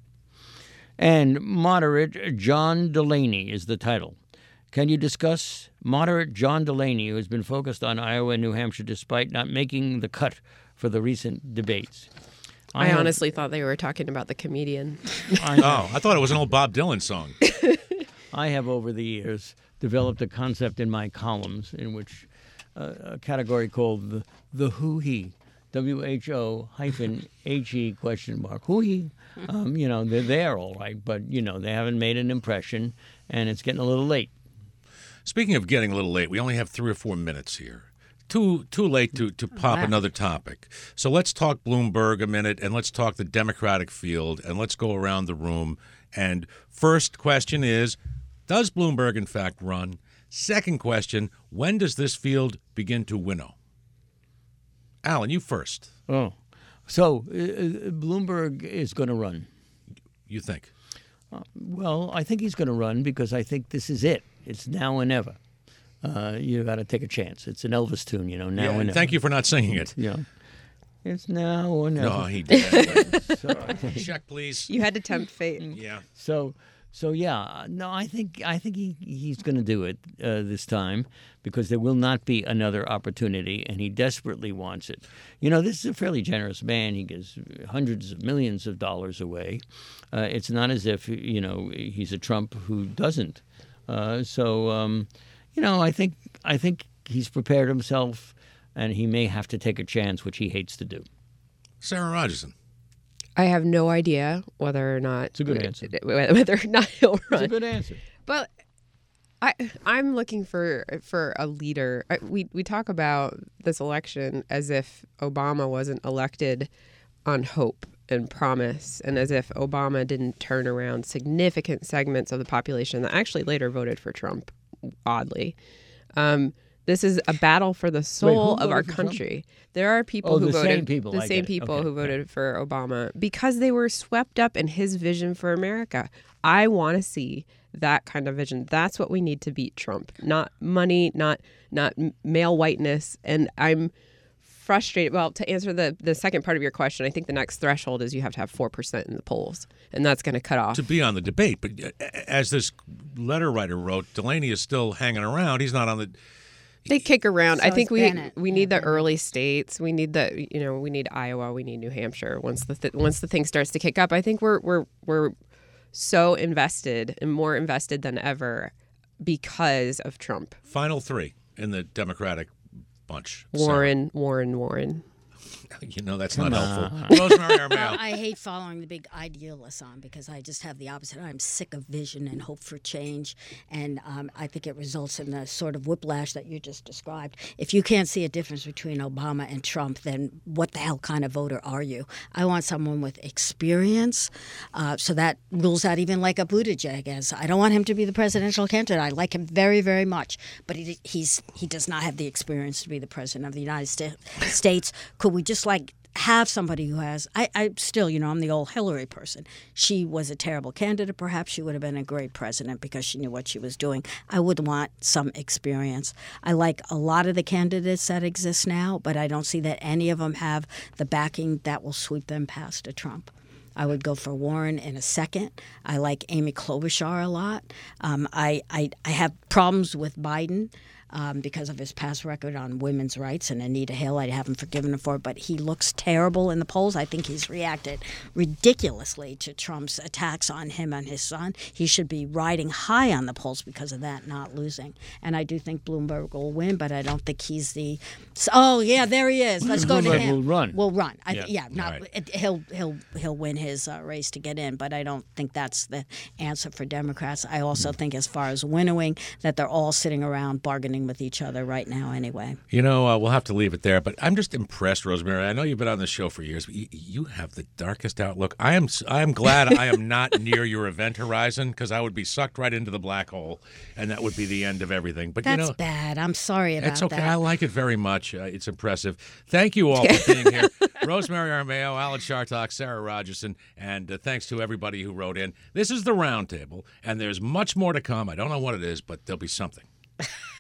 And Moderate John Delaney is the title. Can you discuss Moderate John Delaney, who has been focused on Iowa and New Hampshire despite not making the cut for the recent debates? I honestly thought they were talking about the comedian. I thought it was an old Bob Dylan song. I have, over the years, developed a concept in my columns in which a category called the who-he, WHO-HE ? Who-he? They're there all right, but, they haven't made an impression, and it's getting a little late. Speaking of getting a little late, we only have 3 or 4 minutes here. Too late to pop another topic. So let's talk Bloomberg a minute, and let's talk the Democratic field, and let's go around the room. And first question is, does Bloomberg in fact run? Second question, when does this field begin to winnow? Alan, you first. Oh, so Bloomberg is going to run. You think? Well, I think he's going to run because I think this is it. It's now or never. You got to take a chance. It's an Elvis tune, now and never. Thank you for not singing it. Yeah. It's now or never. No, he did. Check, please. You had to tempt fate. Yeah. So yeah. No, I think he's going to do it this time because there will not be another opportunity, and he desperately wants it. This is a fairly generous man. He gives hundreds of millions of dollars away. It's not as if he's a Trump who doesn't. I think he's prepared himself, and he may have to take a chance, which he hates to do. Sarah Rogerson. I have no idea whether or not... It's a good answer. Whether or not he'll run. It's a good answer. But I'm looking for a leader. We talk about this election as if Obama wasn't elected on hope and promise, and as if Obama didn't turn around significant segments of the population that actually later voted for Trump, oddly. This is a battle for the soul of our country. There are people who voted, the same people who voted for Obama because they were swept up in his vision for America. I want to see that kind of vision. That's what we need to beat Trump. Not money, not male whiteness. And I'm frustrated. Well, to answer the second part of your question, I think the next threshold is you have to have 4% in the polls, and that's going to cut off. To be on the debate. But as this letter writer wrote, Delaney is still hanging around. He's not on the... They kick around. So I think we Bennett. need the early states. We need we need Iowa. We need New Hampshire. Once the thing starts to kick up, I think we're so invested and more invested than ever because of Trump. Final three in the Democratic bunch. Warren. You know that's not helpful. Rosemary Armao. Well, I hate following the big idealists on because I just have the opposite. I'm sick of vision and hope for change, and I think it results in the sort of whiplash that you just described. If you can't see a difference between Obama and Trump, then what the hell kind of voter are you? I want someone with experience, so that rules out even like a Buttigieg. As I don't want him to be the presidential candidate. I like him very, very much, but he does not have the experience to be the president of the United States. Could we just have somebody who has, I still, I'm the old Hillary person. She was a terrible candidate. Perhaps she would have been a great president because she knew what she was doing. I would want some experience. I like a lot of the candidates that exist now, but I don't see that any of them have the backing that will sweep them past a Trump. I would go for Warren in a second. I like Amy Klobuchar a lot. I have problems with Biden. Because of his past record on women's rights, and Anita Hill, I haven't forgiven him for it, but he looks terrible in the polls. I think he's reacted ridiculously to Trump's attacks on him and his son. He should be riding high on the polls because of that, not losing. And I do think Bloomberg will win, but I don't think he's the. Oh yeah, there he is. Let's go to Bloomberg him. will run. He'll win his race to get in, but I don't think that's the answer for Democrats. I also think, as far as winnowing, that they're all sitting around bargaining with each other right now anyway. We'll have to leave it there, but I'm just impressed, Rosemary. I know you've been on this show for years, but you have the darkest outlook. I am glad I am not near your event horizon, because I would be sucked right into the black hole, and that would be the end of everything. But that's bad. I'm sorry about that. It's okay. I like it very much. It's impressive. Thank you all for being here. Rosemary Armao, Alan Chartock, Sarah Rogerson, and thanks to everybody who wrote in. This is the Roundtable, and there's much more to come. I don't know what it is, but there'll be something.